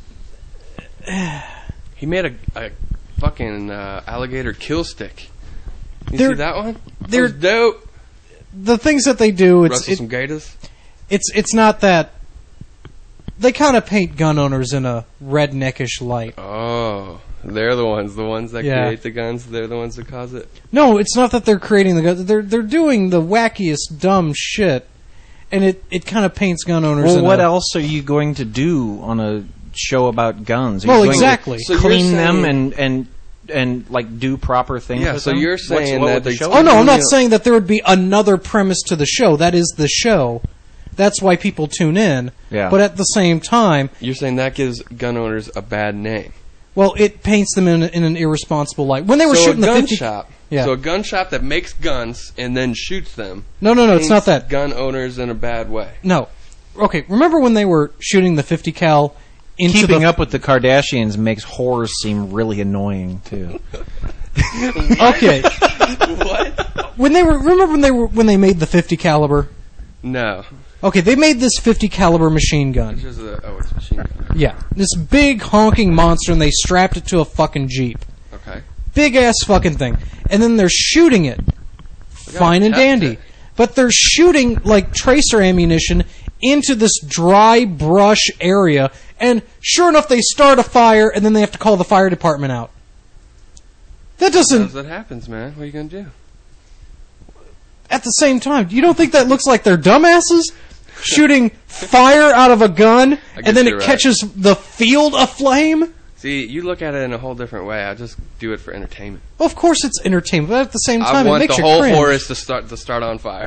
He made a, a fucking uh, alligator kill stick. You They're- see that one? they're- That was dope. the things that they do. It's Rustle it, some gators. it's it's not that. They kind of paint gun owners in a redneckish light. Oh, they're the ones. The ones that Yeah. create the guns. They're the ones that cause it. No, it's not that they're creating the gun. They're they're doing the wackiest dumb shit, and it, it kind of paints gun owners. well, in what a, else are you going to do on a show about guns? Are Well, you going to exactly. So you're clean them saying- and and and like do proper things. Yeah, with so them? you're What's- saying what that would the they- show Oh no, I'm not Yeah. saying that there would be another premise to the show. That is the show. That's why people tune in. Yeah. But at the same time, You're saying that gives gun owners a bad name. well, it paints them in, in an irresponsible light. When they were so shooting a the gun fifty, shop. Yeah. So a gun shop that makes guns and then shoots them. no, no, no, it's not paints that. Gun owners in a bad way. No. Okay, remember when they were shooting the fifty cal into Keeping the up with the Kardashians makes whores seem really annoying too. Okay. What? When they were remember when they were when they made the fifty caliber? No. Okay, they made this fifty caliber machine It's gun. just a, oh, it's a machine gun. Yeah. This big honking monster, and they strapped it to a fucking Jeep. Okay. Big ass fucking thing. And then they're shooting it. Fine and test dandy. it. But they're shooting like tracer ammunition into this dry brush area, and sure enough they start a fire and then they have to call the fire department out. That How's doesn't that happens, man? What are you gonna do? at the same time, you don't think that looks like they're dumbasses? shooting fire out of a gun, I guess and then it you're right. catches the field aflame. See, you look at it in a whole different way. I just do it for entertainment. Well, of course it's entertainment, but at the same I time, it want makes the you whole cringe. forest to start to start on fire.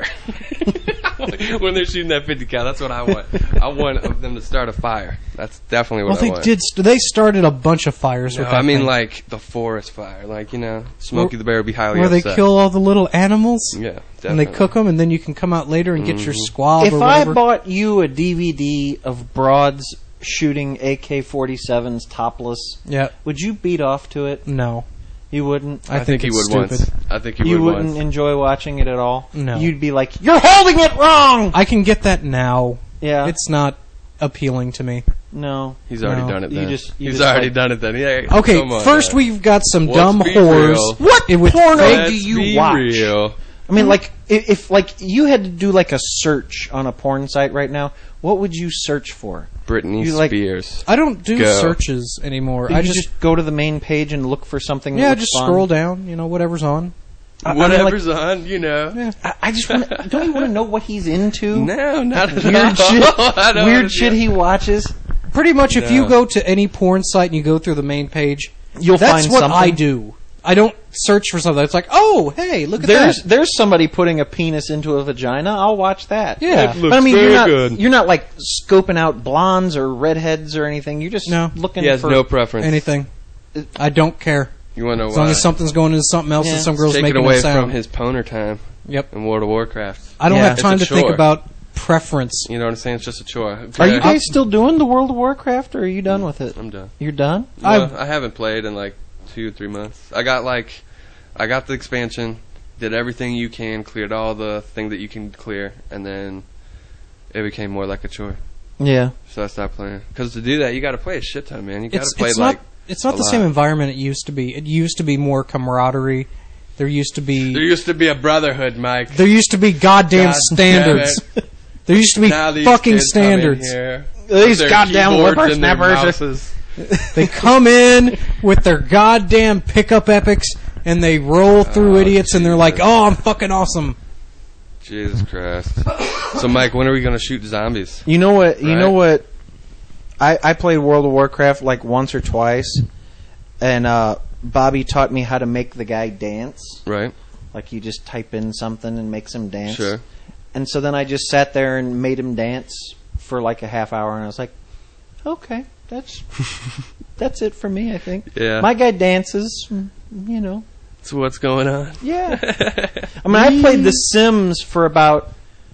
When they're shooting that fifty cal, that's what I want. I want them to start a fire. That's definitely what Well, I they want. did. St- they started a bunch of fires No, with that I mean thing. like the forest fire, like you know, Smokey Where- the Bear would be highly where they upset. kill all the little animals. Yeah, And definitely. they cook them, and then you can come out later and get your squab If or I whatever. bought you a D V D of broads shooting A K forty-sevens topless, yeah, would you beat off to it? no, You wouldn't? I, I, think, he it's would stupid. once. I think he You would wouldn't once. enjoy watching it at all? No. You'd be like, you're holding it wrong! I can get that now. Yeah. It's not appealing to me. No. He's already No. done it. You Then. just- you He's just already like- done it. Then. Yeah, Okay, come on, first man. we've got some Let's dumb be whores. real. What It would porno fake- do Let's you be watch? real. I mean, like, if, if like you had to do like a search on a porn site right now, what would you search for? Britney You like- Spears. I don't do Go. searches anymore. I I just, just, just go to the main page and look for something. yeah, that looks just fun? scroll down. You know, whatever's on. I- I mean, like- Whatever's on, you know. Yeah. I, I just want to. Don't you want to know what he's into? No, not at Weird all. shit. I don't Weird wanna shit see it. he watches. Pretty much, if you No. go to any porn site and you go through the main page, You'll that's find what something. I do. I don't search for something. It's like, oh, hey, look at There's that. there's somebody putting a penis into a vagina. I'll watch that. Yeah. It But I mean, looks you're very not good. you're not like scoping out blondes or redheads or anything. You're just No. looking He has for no preference. Anything. I don't care. You want to know As long why? as something's going into something else Yeah. and some It's girl's Take it making away a sound. from his poner time Yep. in World of Warcraft. I don't Yeah. have time It's to a think chore. about preference. You know what I'm saying? It's just a chore. Are you Yeah, guys still doing the World of Warcraft, or are you done with it? I'm done. You're done. No, I haven't played in like two, three months. I got like, I got the expansion, did everything you can, cleared all the thing that you can clear, and then it became more like a chore. Yeah. So I stopped playing. Because to do that, you got to play a shit ton, man. You got It's, to play it's like. not. It's not a the same lot. environment it used to be. It used to be more camaraderie. There used to be. There used to be a brotherhood, Mike. There used to be goddamn God standards. There used to be Now these fucking kids come in standards. here These with their goddamn keyboards and their whippersnappers. mouses. They come in with their goddamn pickup epics and they roll through Oh, idiots and they're like, Jesus. "Oh, I'm fucking awesome." Jesus Christ. So, Mike, when are we going to shoot zombies? You know what? You Right. know what? I I played World of Warcraft like once or twice, and uh, Bobby taught me how to make the guy dance. Right? Like you just type in something and makes him dance. Sure. And so then I just sat there and made him dance for like a half hour, and I was like, okay, that's that's it for me. I think. Yeah. My guy dances. You know. So what's going on? Yeah. I mean, I played The Sims for about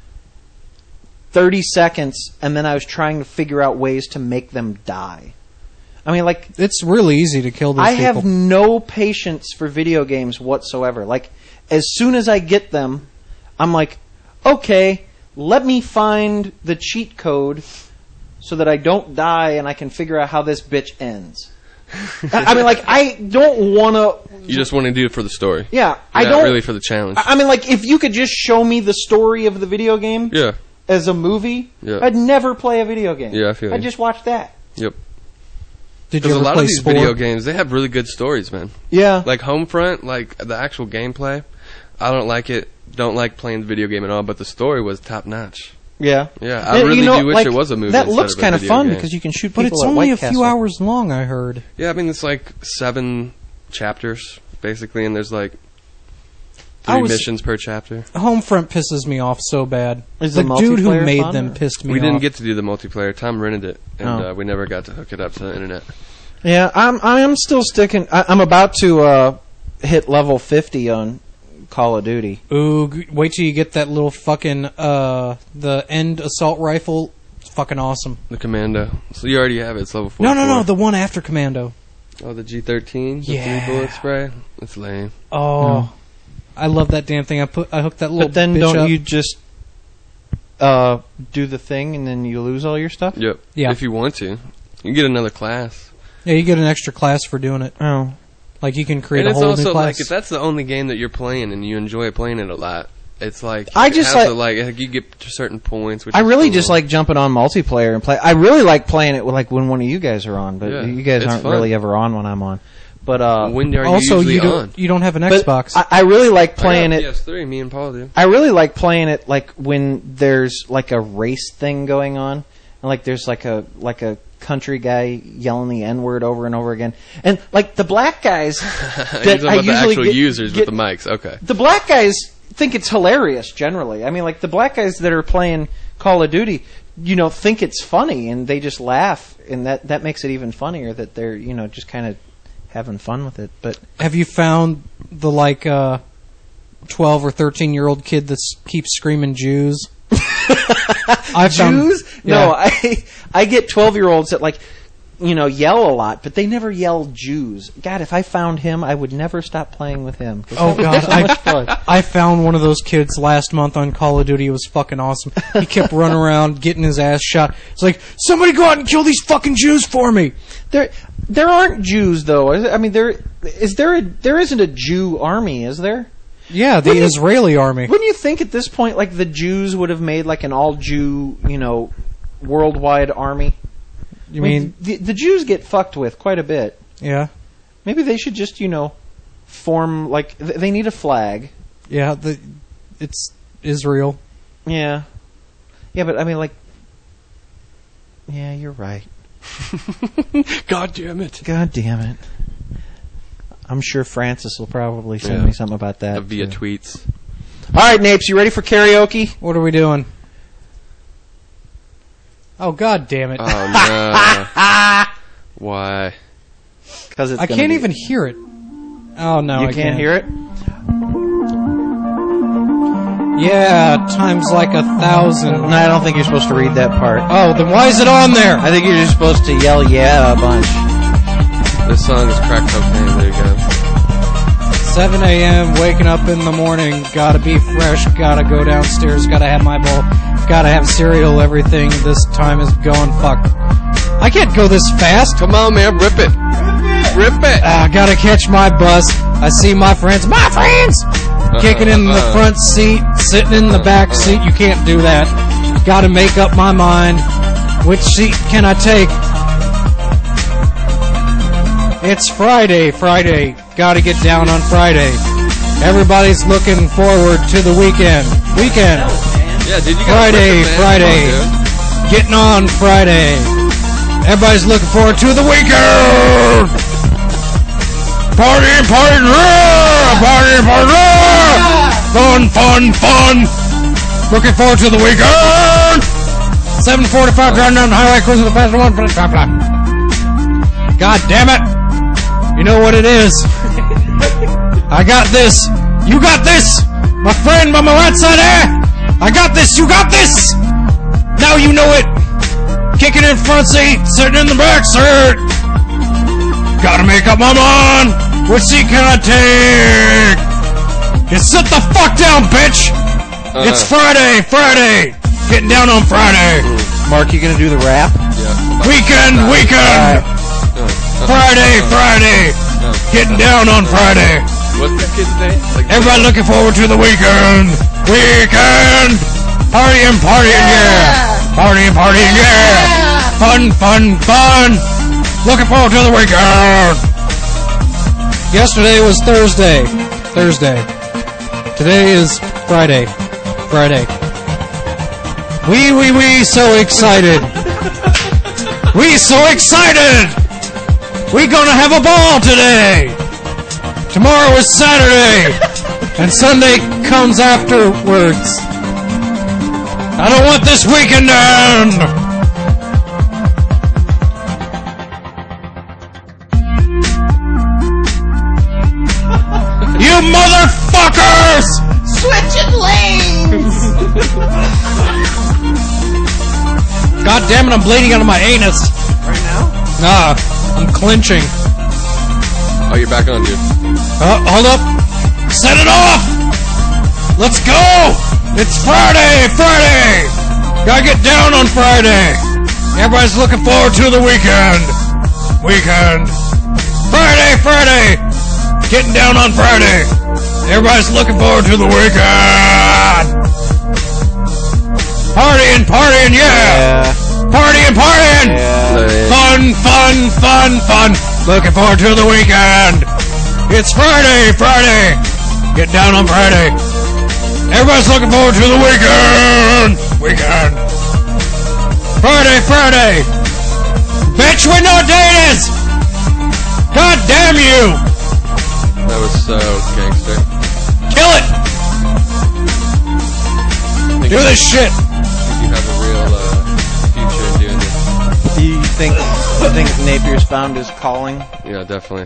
thirty seconds, and then I was trying to figure out ways to make them die. I mean, like, It's really easy to kill those I people. have no patience for video games whatsoever. Like, as soon as I get them, I'm like, okay, let me find the cheat code so that I don't die and I can figure out how this bitch ends. I I mean, like, I don't want to... You just want to do it for the story. Yeah, I Not don't... really for the challenge. I I mean, like, if you could just show me the story of the video game Yeah. as a movie, Yeah. I'd never play a video game. Yeah, I feel I'd you. just watch that. Yep. Did you Because a ever lot play of these Spore? video games, they have really good stories, man. Yeah. Like Homefront, like the actual gameplay, I don't like it. Don't like playing the video game at all. But the story was top notch. Yeah. Yeah, I And, really you know, do wish like, it was a movie. That instead looks of a kind of video fun game. because you can shoot But people it's at only White a few Castle. hours long, I heard. Yeah, I mean it's like seven chapters basically, and there's like I three was- missions per chapter. Homefront pisses me off so bad. Is the the dude who multiplayer made fun, them or- pissed me We off. didn't get to do the multiplayer. Tom rented it, and Oh. uh, we never got to hook it up to the internet. Yeah, I'm I'm still sticking. I, I'm about to uh, hit level fifty on Call of Duty. Ooh, g- wait till you get that little fucking uh the end assault rifle. It's fucking awesome. The Commando. So you already have it. It's level four. No, no, no, the one after Commando. Oh, the G thirteen. The Yeah. three bullet spray. It's lame. Oh, I love that damn thing. I put I hooked that little. But then bitch don't up. you just uh, do the thing and then you lose all your stuff? Yep. Yeah. If you want to, you can get another class. Yeah, you get an extra class for doing it. Oh. Like you can create And a it's whole also new class. like if that's the only game that you're playing and you enjoy playing it a lot, it's like I it just has to, like- like you get to certain points. Which I is really cool. just like jumping on multiplayer and play. I really like playing it with, like when one of you guys are on, but Yeah, you guys it's aren't fun. really ever on when I'm on. But uh, When are you Also, usually you on? don't you don't have an but Xbox. I, I really like playing I it. got P S three, me and Paul do. I really like playing it like when there's like a race thing going on, and like there's like a like a country guy yelling the N word over and over again, and like the black guys that You're talking I about the usually actual get, users get- with the mics. Okay. the black guys think it's hilarious generally. I mean, like the black guys that are playing Call of Duty, you know, think it's funny and they just laugh, and that that makes it even funnier that they're, you know, just kind of having fun with it. But Have you found the like uh, twelve or thirteen year old kid that keeps screaming Jews? I found, Jews? Yeah. No, I I get twelve year olds that like, you know, yell a lot, but they never yell Jews. God, if I found him, I would never stop playing with him. 'cause Oh that was god, so I, much fun. I found one of those kids last month on Call of Duty. It was fucking awesome. He kept running around getting his ass shot. It's like, somebody go out and kill these fucking Jews for me. There, there aren't Jews though. I mean, there is there a, there isn't a Jew army, is there? Yeah, the Wouldn't you- Israeli army. Wouldn't you think at this point, like the Jews would have made like an all Jew, you know, worldwide army? You I mean, the, the Jews get fucked with quite a bit. yeah, Maybe they should just, you know, form like th- they need a flag. yeah, the it's Israel. Yeah, yeah, but I mean, like, yeah, you're right. God damn it. God damn it. I'm sure Francis will probably send Yeah. me something about that. Uh, via too. tweets. All right, Napes, you ready for karaoke? What are we doing? Oh god damn it! Oh no. Why? Because I can't even hear it. Oh no, You I can't hear it. Yeah, times like a thousand. No, I don't think you're supposed to read that part. Oh, then why is it on there? I think you're just supposed to yell "yeah" a bunch. This song is crack cocaine. There you go. seven a.m. waking up in the morning, gotta be fresh, gotta go downstairs, gotta have my bowl, gotta have cereal, everything this time is going fuck. I can't go this fast. Come on, man. Rip it. Rip it. I gotta catch my bus. I see my friends, my friends, kicking in the uh-uh. front seat, sitting in the back seat. You can't do that. Gotta make up my mind. Which seat can I take? It's Friday, Friday. Gotta get down on Friday. Everybody's looking forward to the weekend. Weekend. Yeah, dude, you gotta Friday, rip it, man. Friday. Come on, dude. Getting on Friday. Everybody's looking forward to the weekend. Party, party, yeah! Party, party, yeah! Fun, fun, fun. Looking forward to the weekend. seven forty-five driving down the highway, cruising the fast one. Blah, blah, blah. God damn it. You know what it is. I got this. You got this. My friend by my right side there. I got this. You got this. Now you know it. Kicking in front seat, sitting in the back seat. Gotta make up my mind. Which seat can I take? You sit the fuck down, bitch. Uh, It's Friday, Friday. Getting down on Friday. Mark, you gonna do the rap? Yeah. Weekend, weekend. Friday, Friday. Getting down on Friday. What's that kid's name? Like, Everybody looking forward to the weekend. Weekend. Partying, partying, yeah. Partying, partying, yeah. Fun, fun, fun. Looking forward to the weekend. Yesterday was Thursday. Thursday. Today is Friday. Friday. We, we, we, so excited. We so excited. We gonna have a ball today. Tomorrow is Saturday. And Sunday comes afterwards. I don't want this weekend to end. You motherfuckers! Switching lanes! God damn it, I'm bleeding out of my anus. Right now? Nah, I'm clenching. Oh, you're back on, dude. Uh, hold up. Set it off! Let's go! It's Friday! Friday! Gotta get down on Friday! Everybody's looking forward to the weekend! Weekend! Friday! Friday! Getting down on Friday! Everybody's looking forward to the weekend! Partying, partying, yeah! Yeah. Partying, partying! Yeah. Play. Fun, fun, fun, fun! Looking forward to the weekend. It's Friday, Friday. Get down on Friday. Everybody's looking forward to the weekend. Weekend. Friday, Friday. Bitch, we know what day it is. God damn you. That was so gangster. Kill it. Do this shit. You have a real uh, future in doing this. Do you think you think Napier's found his calling? Yeah, definitely.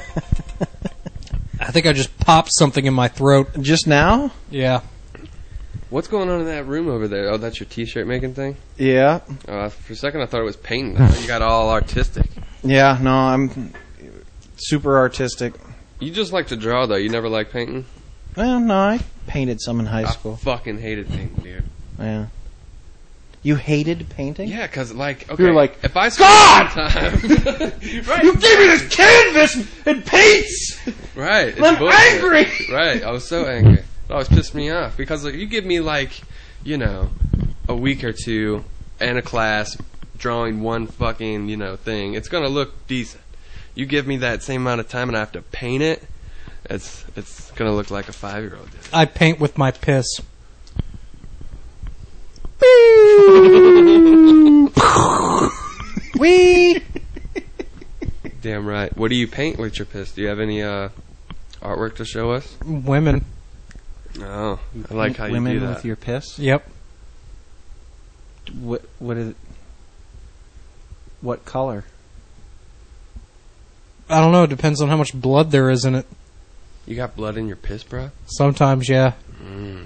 I think I just popped something in my throat. Just now? Yeah. What's going on in that room over there? Oh, that's your T-shirt making thing? Yeah. Uh, for a second, I thought it was painting. You got all artistic. Yeah, no, I'm super artistic. You just like to draw, though. You never like painting? Well, no, I painted some in high I school. fucking hated painting, dude. Yeah. You hated painting? Yeah, because, like, okay. You were like, if I spend time... right. You gave me this canvas and paints! Right. It's I'm bullshit. angry! Right. I was so angry. It always pissed me off. Because like, you give me, like, you know, a week or two and a class drawing one fucking, you know, thing. It's going to look decent. You give me that same amount of time and I have to paint it, it's it's going to look like a five-year-old did. I paint with my piss. Wee! Damn right. What do you paint with your piss? Do you have any uh, artwork to show us? Women. Oh, I like how you Women do that. with your piss? Yep. What, what is it? What color? I don't know. It depends on how much blood there is in it. You got blood in your piss, bro? Sometimes, yeah. Mm.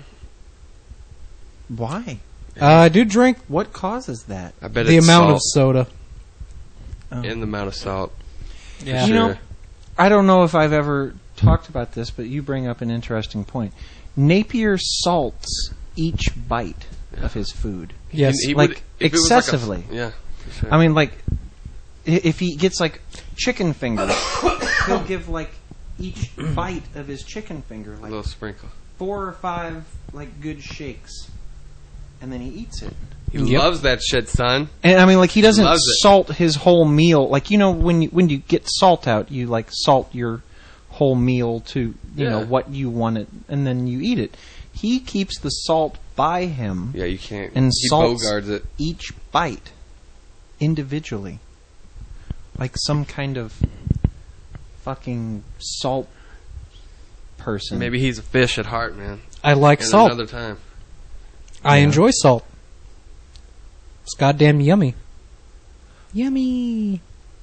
Why? Uh, I do drink What causes that? I bet the it's amount salt of soda. Oh. and the amount of salt. Yeah. You Sure. know, I don't know if I've ever talked about this, but you bring up an interesting point. Napier salts each bite of his food. Yes. He like, would- if it was like a- excessively. yeah. For sure. I mean, like, i- if he gets, like, chicken fingers, he'll give, like, each bite of his chicken finger, a like, little sprinkle. four or five, like, good shakes. And then he eats it. He Yep. loves that shit, son. And, I mean, like, he doesn't Loves it. salt his whole meal. Like, you know, when you, when you get salt out, you, like, salt your whole meal to, you Yeah. know, what you want it, and then you eat it. He keeps the salt by him, Yeah, you can't. and he salts bogards it. each bite individually. Like some kind of fucking salt person. Maybe he's a fish at heart, man. I like And salt. another time. I Yeah. enjoy salt. It's goddamn yummy. Yummy.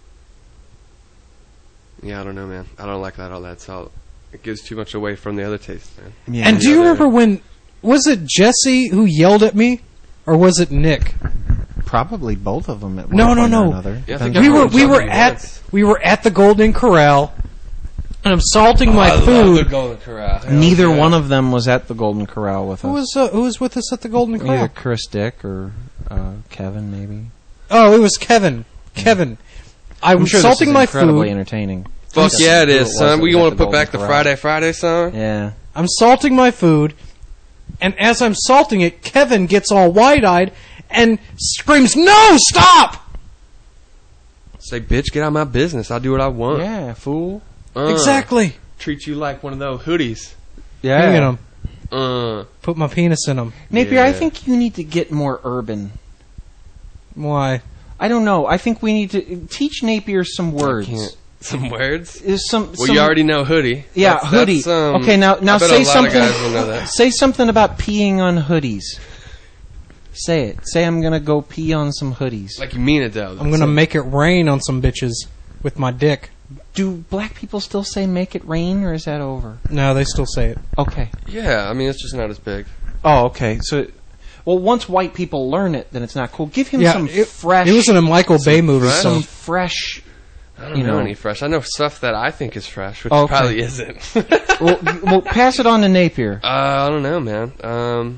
Yeah, I don't know, man. I don't like that all that salt. It gives too much away from the other taste, man. Yeah. And do you Yeah, remember when, was it Jesse who yelled at me? Or was it Nick? Probably both of them at one No, no, point or no. another. Yeah, I think Depends I We on were remember we were something at once. we were at the Golden Corral, and I'm salting my I love the food. Golden Corral. Hell Neither yeah. one of them was at the Golden Corral with Who us. was uh, who was with us at the Golden Either Corral? Chris Dick or uh, Kevin, maybe. Oh, it was Kevin. Kevin. I I'm was sure this salting is my incredibly food. entertaining. Fuck That's yeah, it who is, was son. that We was want at to the put back the Golden Corral. Friday Friday song? Yeah. I'm salting my food, and as I'm salting it, Kevin gets all wide-eyed and screams, "No, stop!" Say, bitch, get out of my business. I'll do what I want. Yeah, fool. Uh, Exactly. Treat you like one of those hoodies. Yeah. Hang at him. Uh, Put my penis in him. Napier, I Yeah. think you need to get more urban. Why? I don't know. I think we need to teach Napier some words. can't. Some words? Is some, Well, some you already know hoodie. yeah That's- hoodie. that's, um, okay, now now I bet say a lot something. Of guys will know that. Say something about peeing on hoodies. Say it. Say I'm gonna go pee on some hoodies. Like you mean it though. I'm gonna make it rain on some bitches with my dick. Do black people still say "make it rain" or is that over? No, they still say it. Okay. Yeah, I mean it's just not as big. Oh, okay. So, well, once white people learn it, then it's not cool. Give him Yeah, some it, fresh. it was in a Michael Bay movie. fresh- So some fresh. I don't You know, know. any fresh. I know stuff that I think is fresh, which Oh, okay. probably isn't. well, well, pass it on to Napier. Uh, I don't know, man. Um,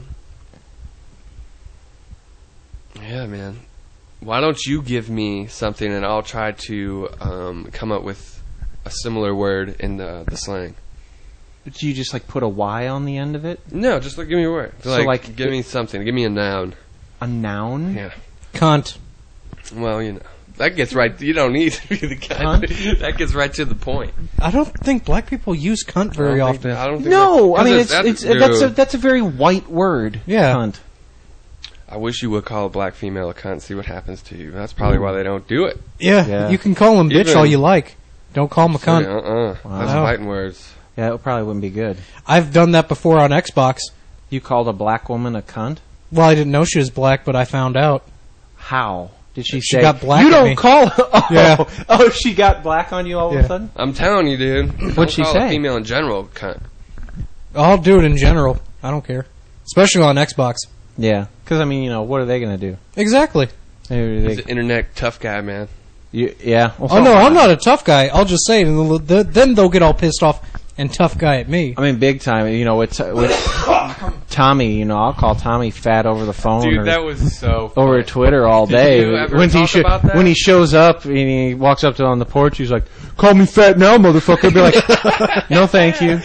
yeah, man. Why don't you give me something and I'll try to um, come up with a similar word in the the slang. Do you just like put a Y on the end of it? No, just like give me a word. So, Like, like, give me something. Give me a noun. A noun? Yeah. cunt. Well, you know. That gets right. You don't need to be the cunt. That gets right to the point. I don't think black people use cunt very I don't often. think, I don't think No, that, I mean that's, it's that's, it's dude, that's a that's a very white word. Yeah. Cunt. I wish you would call a black female a cunt. See what happens to you. That's probably why they don't do it. Yeah, Yeah. you can call them bitch Even- all you like. Don't call them a cunt. Uh uh That's Wow. fighting words. Yeah, it probably wouldn't be good. I've done that before on Xbox. You called a black woman a cunt? Well, I didn't know she was black, but I found out. How did she, She say? got black You at don't me." call. Oh, Yeah. oh, she got black on you all of Yeah. a sudden. I'm telling you, dude. What'd Don't she call say? A female in general, cunt. I'll do it in general. I don't care. Especially on Xbox. Yeah, because I mean, you know, what are they going to do? Exactly. Maybe He's they, an internet tough guy, man. you, yeah. Well, Oh, so no, am I. I'm not a tough guy. I'll just say it, and they'll- the- then they'll get all pissed off and tough guy at me. I mean, big time. You know, with, with Tommy, you know, I'll call Tommy fat over the phone Dude, or that was so funny. over Twitter all Did day. you ever when he talk sho- about that? when he shows up and he walks up to on the porch, he's like, "Call me fat now, motherfucker." I'd be like, "No, thank you."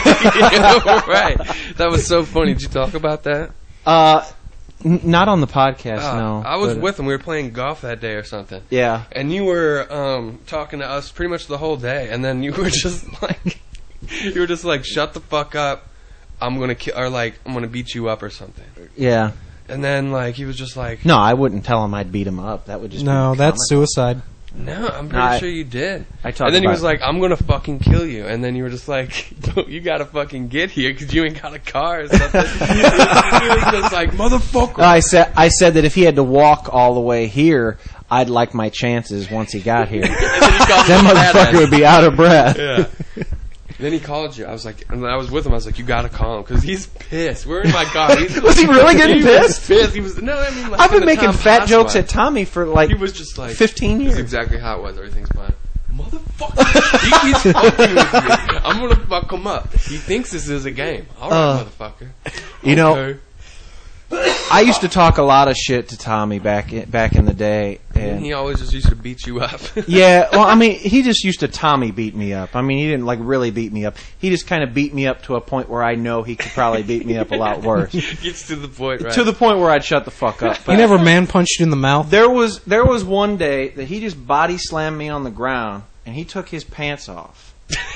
Right. That was so funny. Did you talk about that? Uh, n- not on the podcast. Uh, no, I was but, uh, with him. We were playing golf that day or something. Yeah. And you were um, talking to us pretty much the whole day, and then you were just like, you were just like, "Shut the fuck up! I'm gonna kill," or like, "I'm gonna beat you up" or something. Yeah. And then like he was just like, No, I wouldn't tell him I'd beat him up. That would just No, be that's comical. suicide. "No, I'm pretty No, I- sure you did." I talked And then he about was like, "I'm gonna fucking kill you," and then you were just like, "You gotta fucking get here because you ain't got a car or something." He was just like, "Motherfucker!" I said I said that if he had to walk all the way here, I'd like my chances once he got here. And then he called That me a motherfucker badass. would be out of breath. Yeah. Then he called you. I was like, and I was with him. I was like, "You gotta call him because he's pissed." We're in my car. He's, Was he really getting he was pissed? pissed. He was. No, I mean, like I've in been the making Tom fat Haas jokes way. at Tommy for like He was just like fifteen That's years. exactly how it was. Everything's fine. Motherfucker, he keeps fucking with me. I'm gonna fuck him up. He thinks this is a game. All right, Uh, motherfucker. You know, Okay. I used to talk a lot of shit to Tommy back in, back in the day, And and he always just used to beat you up. yeah, well, I mean, he just used to Tommy beat me up. I mean, he didn't like really beat me up. He just kind of beat me up to a point where I know he could probably beat me up a lot worse. Gets to the point, right? To the point where I'd shut the fuck up. He But never man punched you in the mouth. there was there was one day that he just body slammed me on the ground, and he took his pants off,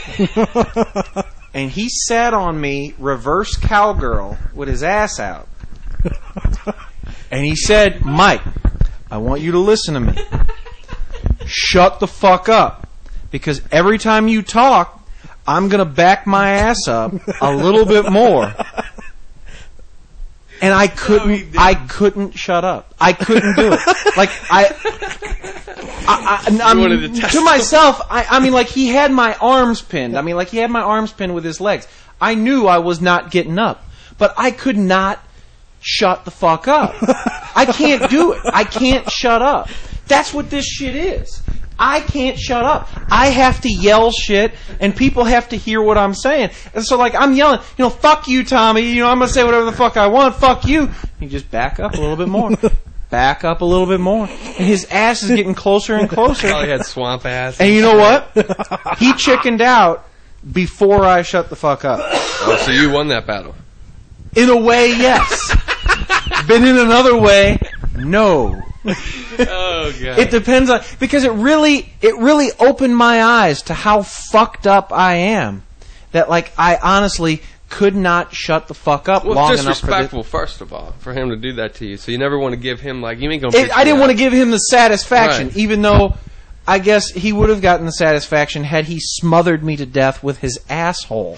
and he sat on me reverse cowgirl with his ass out, and he said, "Mike, I want you to listen to me. Shut the fuck up, because every time you talk, I'm gonna back my ass up a little bit more." And I couldn't, I couldn't shut up. I couldn't do it. Like I, I, I I'm, wanted to test to him. myself, I, I mean, like he had my arms pinned. I mean, like he had my arms pinned with his legs. I knew I was not getting up, but I could not shut the fuck up. I can't do it. I can't shut up. That's what this shit is. I can't shut up. I have to yell shit, and people have to hear what I'm saying. And so, like, I'm yelling, you know, fuck you, Tommy. You know, I'm gonna say whatever the fuck I want. Fuck you. You just back up a little bit more. Back up a little bit more. And his ass is getting closer and closer. Probably had swamp ass. And you know what? He chickened out before I shut the fuck up. Oh, so you won that battle. In a way, yes. But in another way, no. Oh god. It depends on, because it really, it really opened my eyes to how fucked up I am. That, like, I honestly could not shut the fuck up well, long it's enough for this. disrespectful, first of all, for him to do that to you. So you never want to give him, like, you ain't gonna. It, I didn't want to give him the satisfaction, Right. even though I guess he would have gotten the satisfaction had he smothered me to death with his asshole.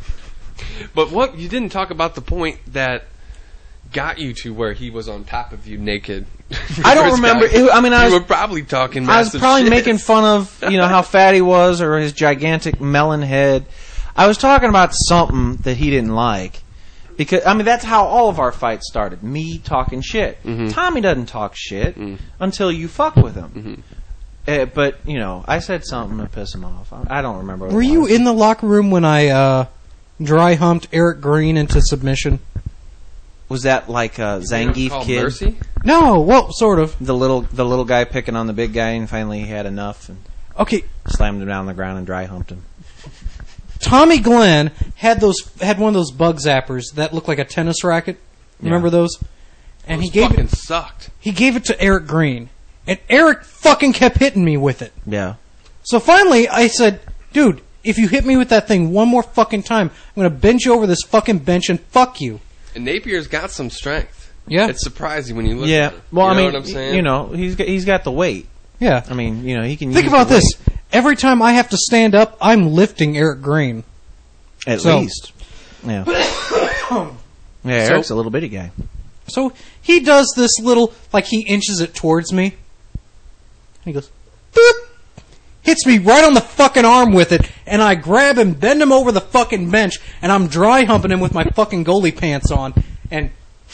But what you didn't talk about the point that got you to where he was on top of you naked. I don't remember. It, I mean, I you was were probably talking. I was massive probably shit. making fun of, you know, how fat he was or his gigantic melon head. I was talking about something that he didn't like. Because, I mean, that's how all of our fights started. Me talking shit. Mhm. Tommy doesn't talk shit Mm. until you fuck with him. Mhm. Uh, but, you know, I said something to piss him off. I I don't remember what Were it you was. in the locker room when I uh, dry humped Eric Green into submission? Was that like a Zangief Called kid? Mercy? No, well, sort of. The little the little guy picking on the big guy, and finally he had enough and Okay, slammed him down on the ground and dry humped him. Tommy Glenn had those had one of those bug zappers that looked like a tennis racket. Remember Yeah. those? And Those he gave fucking it, sucked. he gave it to Eric Green, And Eric fucking kept hitting me with it. Yeah. So finally, I said, dude, if you hit me with that thing one more fucking time, I'm going to bend you over this fucking bench and fuck you. And Napier's got some strength. Yeah. It's surprising when you look Yeah. at him. Well, you I know mean, what I'm saying? you know, he's got, he's got the weight. Yeah. I mean, you know, he can Think use about the this. weight. Every time I have to stand up, I'm lifting Eric Green. At So- least. Yeah. yeah, So- Eric's a little bitty guy. So he does this little, like he inches it towards me. He goes, boop! Hits me right on the fucking arm with it, and I grab him, bend him over the fucking bench, and I'm dry humping him with my fucking goalie pants on. And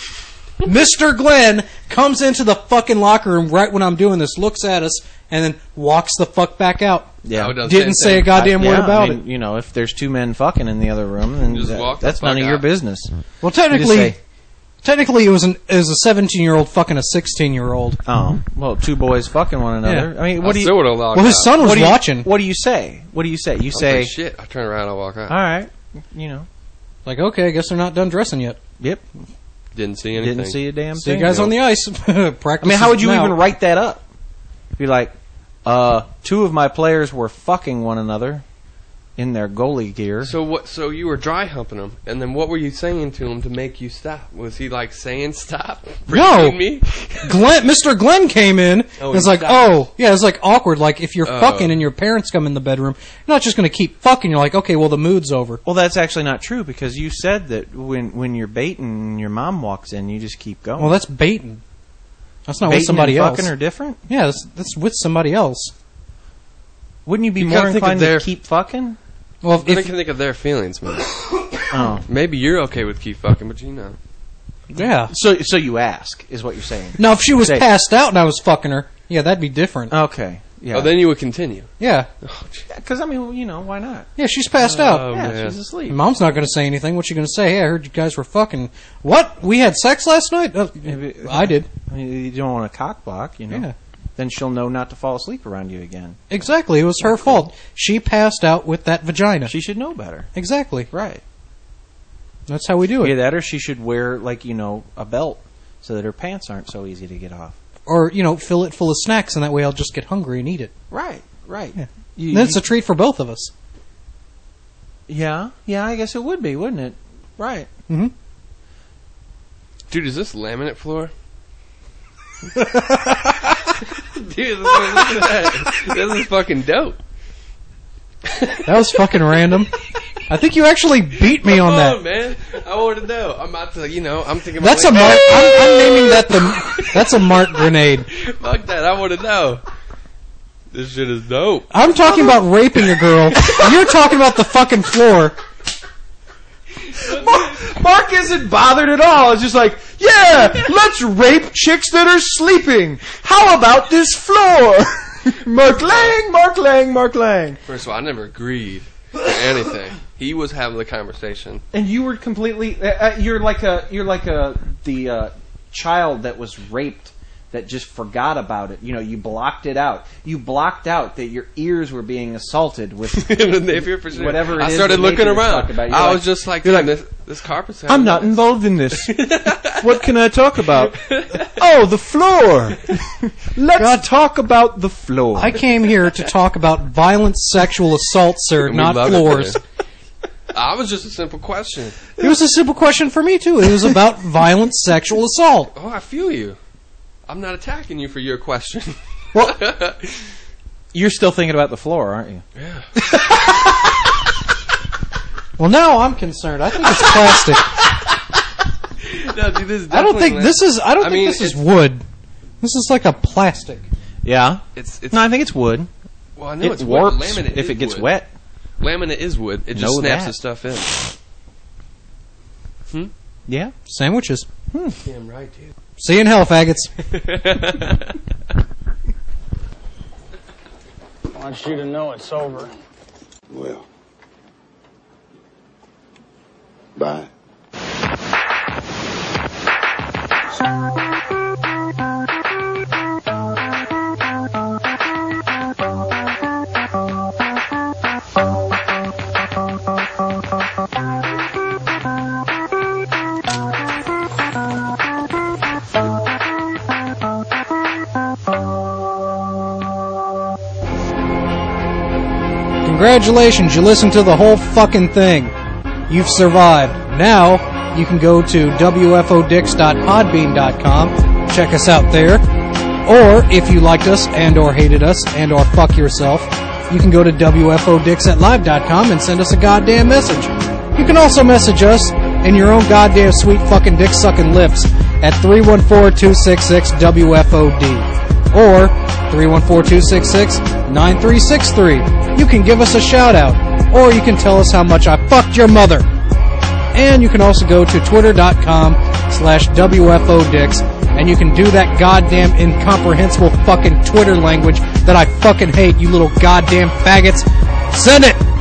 Mister Glenn comes into the fucking locker room right when I'm doing this, looks at us, and then walks the fuck back out. Yeah. I would've done Didn't the same say a thing. goddamn I- word yeah, about I mean, it. You know, if there's two men fucking in the other room, then Just that- walk the that's fuck none of your out. business. Well, You just technically, say, technically it was an it was a seventeen year old fucking a sixteen year old. oh, well, two boys fucking one another. Yeah. I mean, I what do you? still would have logged Well, his out. son was what do you, watching. What do you say? What do you say? You I'm say, like, shit. I turn around and walk out. all right, you know, Like, okay, I guess they're not done dressing yet. yep, Didn't see anything. didn't see a damn See thing. you guys on the ice. Practice. I mean, how would you now. even write that up? Be like, uh, two of my players were fucking one another in their goalie gear. So what? So you were dry humping him, and then what were you saying to him to make you stop? Was he like saying stop? No. Freaking me? Glenn, Mister Glenn came in. Oh, and it's he like, stopped. oh, yeah, it's like awkward. Like if you're Oh. fucking and your parents come in the bedroom, you're not just going to keep fucking. You're like, okay, well the mood's over. Well, that's actually not true because you said that when when you're baiting and your mom walks in, you just keep going. Well, that's baiting. That's not baiting with somebody and else. fucking are different. Yeah, that's, that's with somebody else. Wouldn't you be You more gotta think of inclined to their- keep fucking? Well, Then I if, can think of their feelings, man. Oh, Maybe you're okay with keep fucking, but you know. yeah. so so you ask is what you're saying? Now, if she was Say- passed out and I was fucking her, yeah, that'd be different. Okay, yeah. Oh, then you would continue. yeah, Because I mean, you know, why not? yeah, she's passed out. Oh, yeah, man. she's asleep. Mom's not going to say anything. What's she going to say? Hey, I heard you guys were fucking. What? We had sex last night? Uh, Maybe- I did. I mean, you don't want to cock block, you know. Yeah. Then she'll know not to fall asleep around you again. Exactly. It was her fault. She passed out with that vagina. She should know better. Exactly. Right. That's how we do it. Either that or she should wear, like, you know, a belt so that her pants aren't so easy to get off. Or, you know, fill it full of snacks and that way I'll just get hungry and eat it. Right, right. Yeah. You- then it's you- a treat for both of us. yeah, yeah, I guess it would be, wouldn't it? Right. Mm-hmm. Dude, is this laminate floor? Dude, look at that. This is fucking dope. That was fucking random. I think you actually beat me on Come that. on, man. I want to know. I'm about to, you know, I'm thinking. That's a about mark. I'm, I'm naming that the. That's a mark grenade. Fuck that. I want to know. This shit is dope. I'm talking about raping a girl. You're talking about the fucking floor. Mark, Mark isn't bothered at all. It's just like, yeah, let's rape chicks that are sleeping. How about this floor? Mark Lang, Mark Lang, Mark Lang. First of all, I never agreed to anything. He was having the conversation. And you were completely. Uh, uh, you're like a. You're like a the uh, child that was raped that just forgot about it. You know, you blocked it out. You blocked out that your ears were being assaulted with Napier for sure. whatever it I is started that looking Napier's around. talking about. You're I like- was just like, you're "Damn, like, this, this carpet's. I'm not involved in this. What can I talk about? Oh, the floor. Let's God. talk about the floor. I came here to talk about violent sexual assault, sir, And we not love it, floors. man. I was just a simple question. It was a simple question for me too. It was about violent sexual assault. Oh, I feel you. I'm not attacking you for your question. Well, you're still thinking about the floor, aren't you? Yeah. Well, now I'm concerned. I think it's plastic. No, dude, this is I don't think definitely this is. I don't I think mean, this is it's- wood. This is like a plastic. Yeah. It's it's No, I think it's wood. well, I know It it's wood. warps Laminate if is it gets wood. wet. Laminate is wood. It just Know snaps that. the stuff in. Yeah. Sandwiches. Damn right, dude. See you in hell, faggots. I want you to know it's over. Well. Bye. Congratulations, you listened to the whole fucking thing. You've survived. Now, you can go to w f o dix dot podbean dot com, check us out there. Or, if you liked us and or hated us and or fuck yourself, you can go to w f o dix at live dot com and send us a goddamn message. You can also message us in your own goddamn sweet fucking dick-sucking lips at three one four, two six six, W F O D or three one four, two six six, nine three six three. You can give us a shout-out, or you can tell us how much I fucked your mother. And you can also go to twitter.com slash WFODix, and you can do that goddamn incomprehensible fucking Twitter language that I fucking hate, you little goddamn faggots. Send it!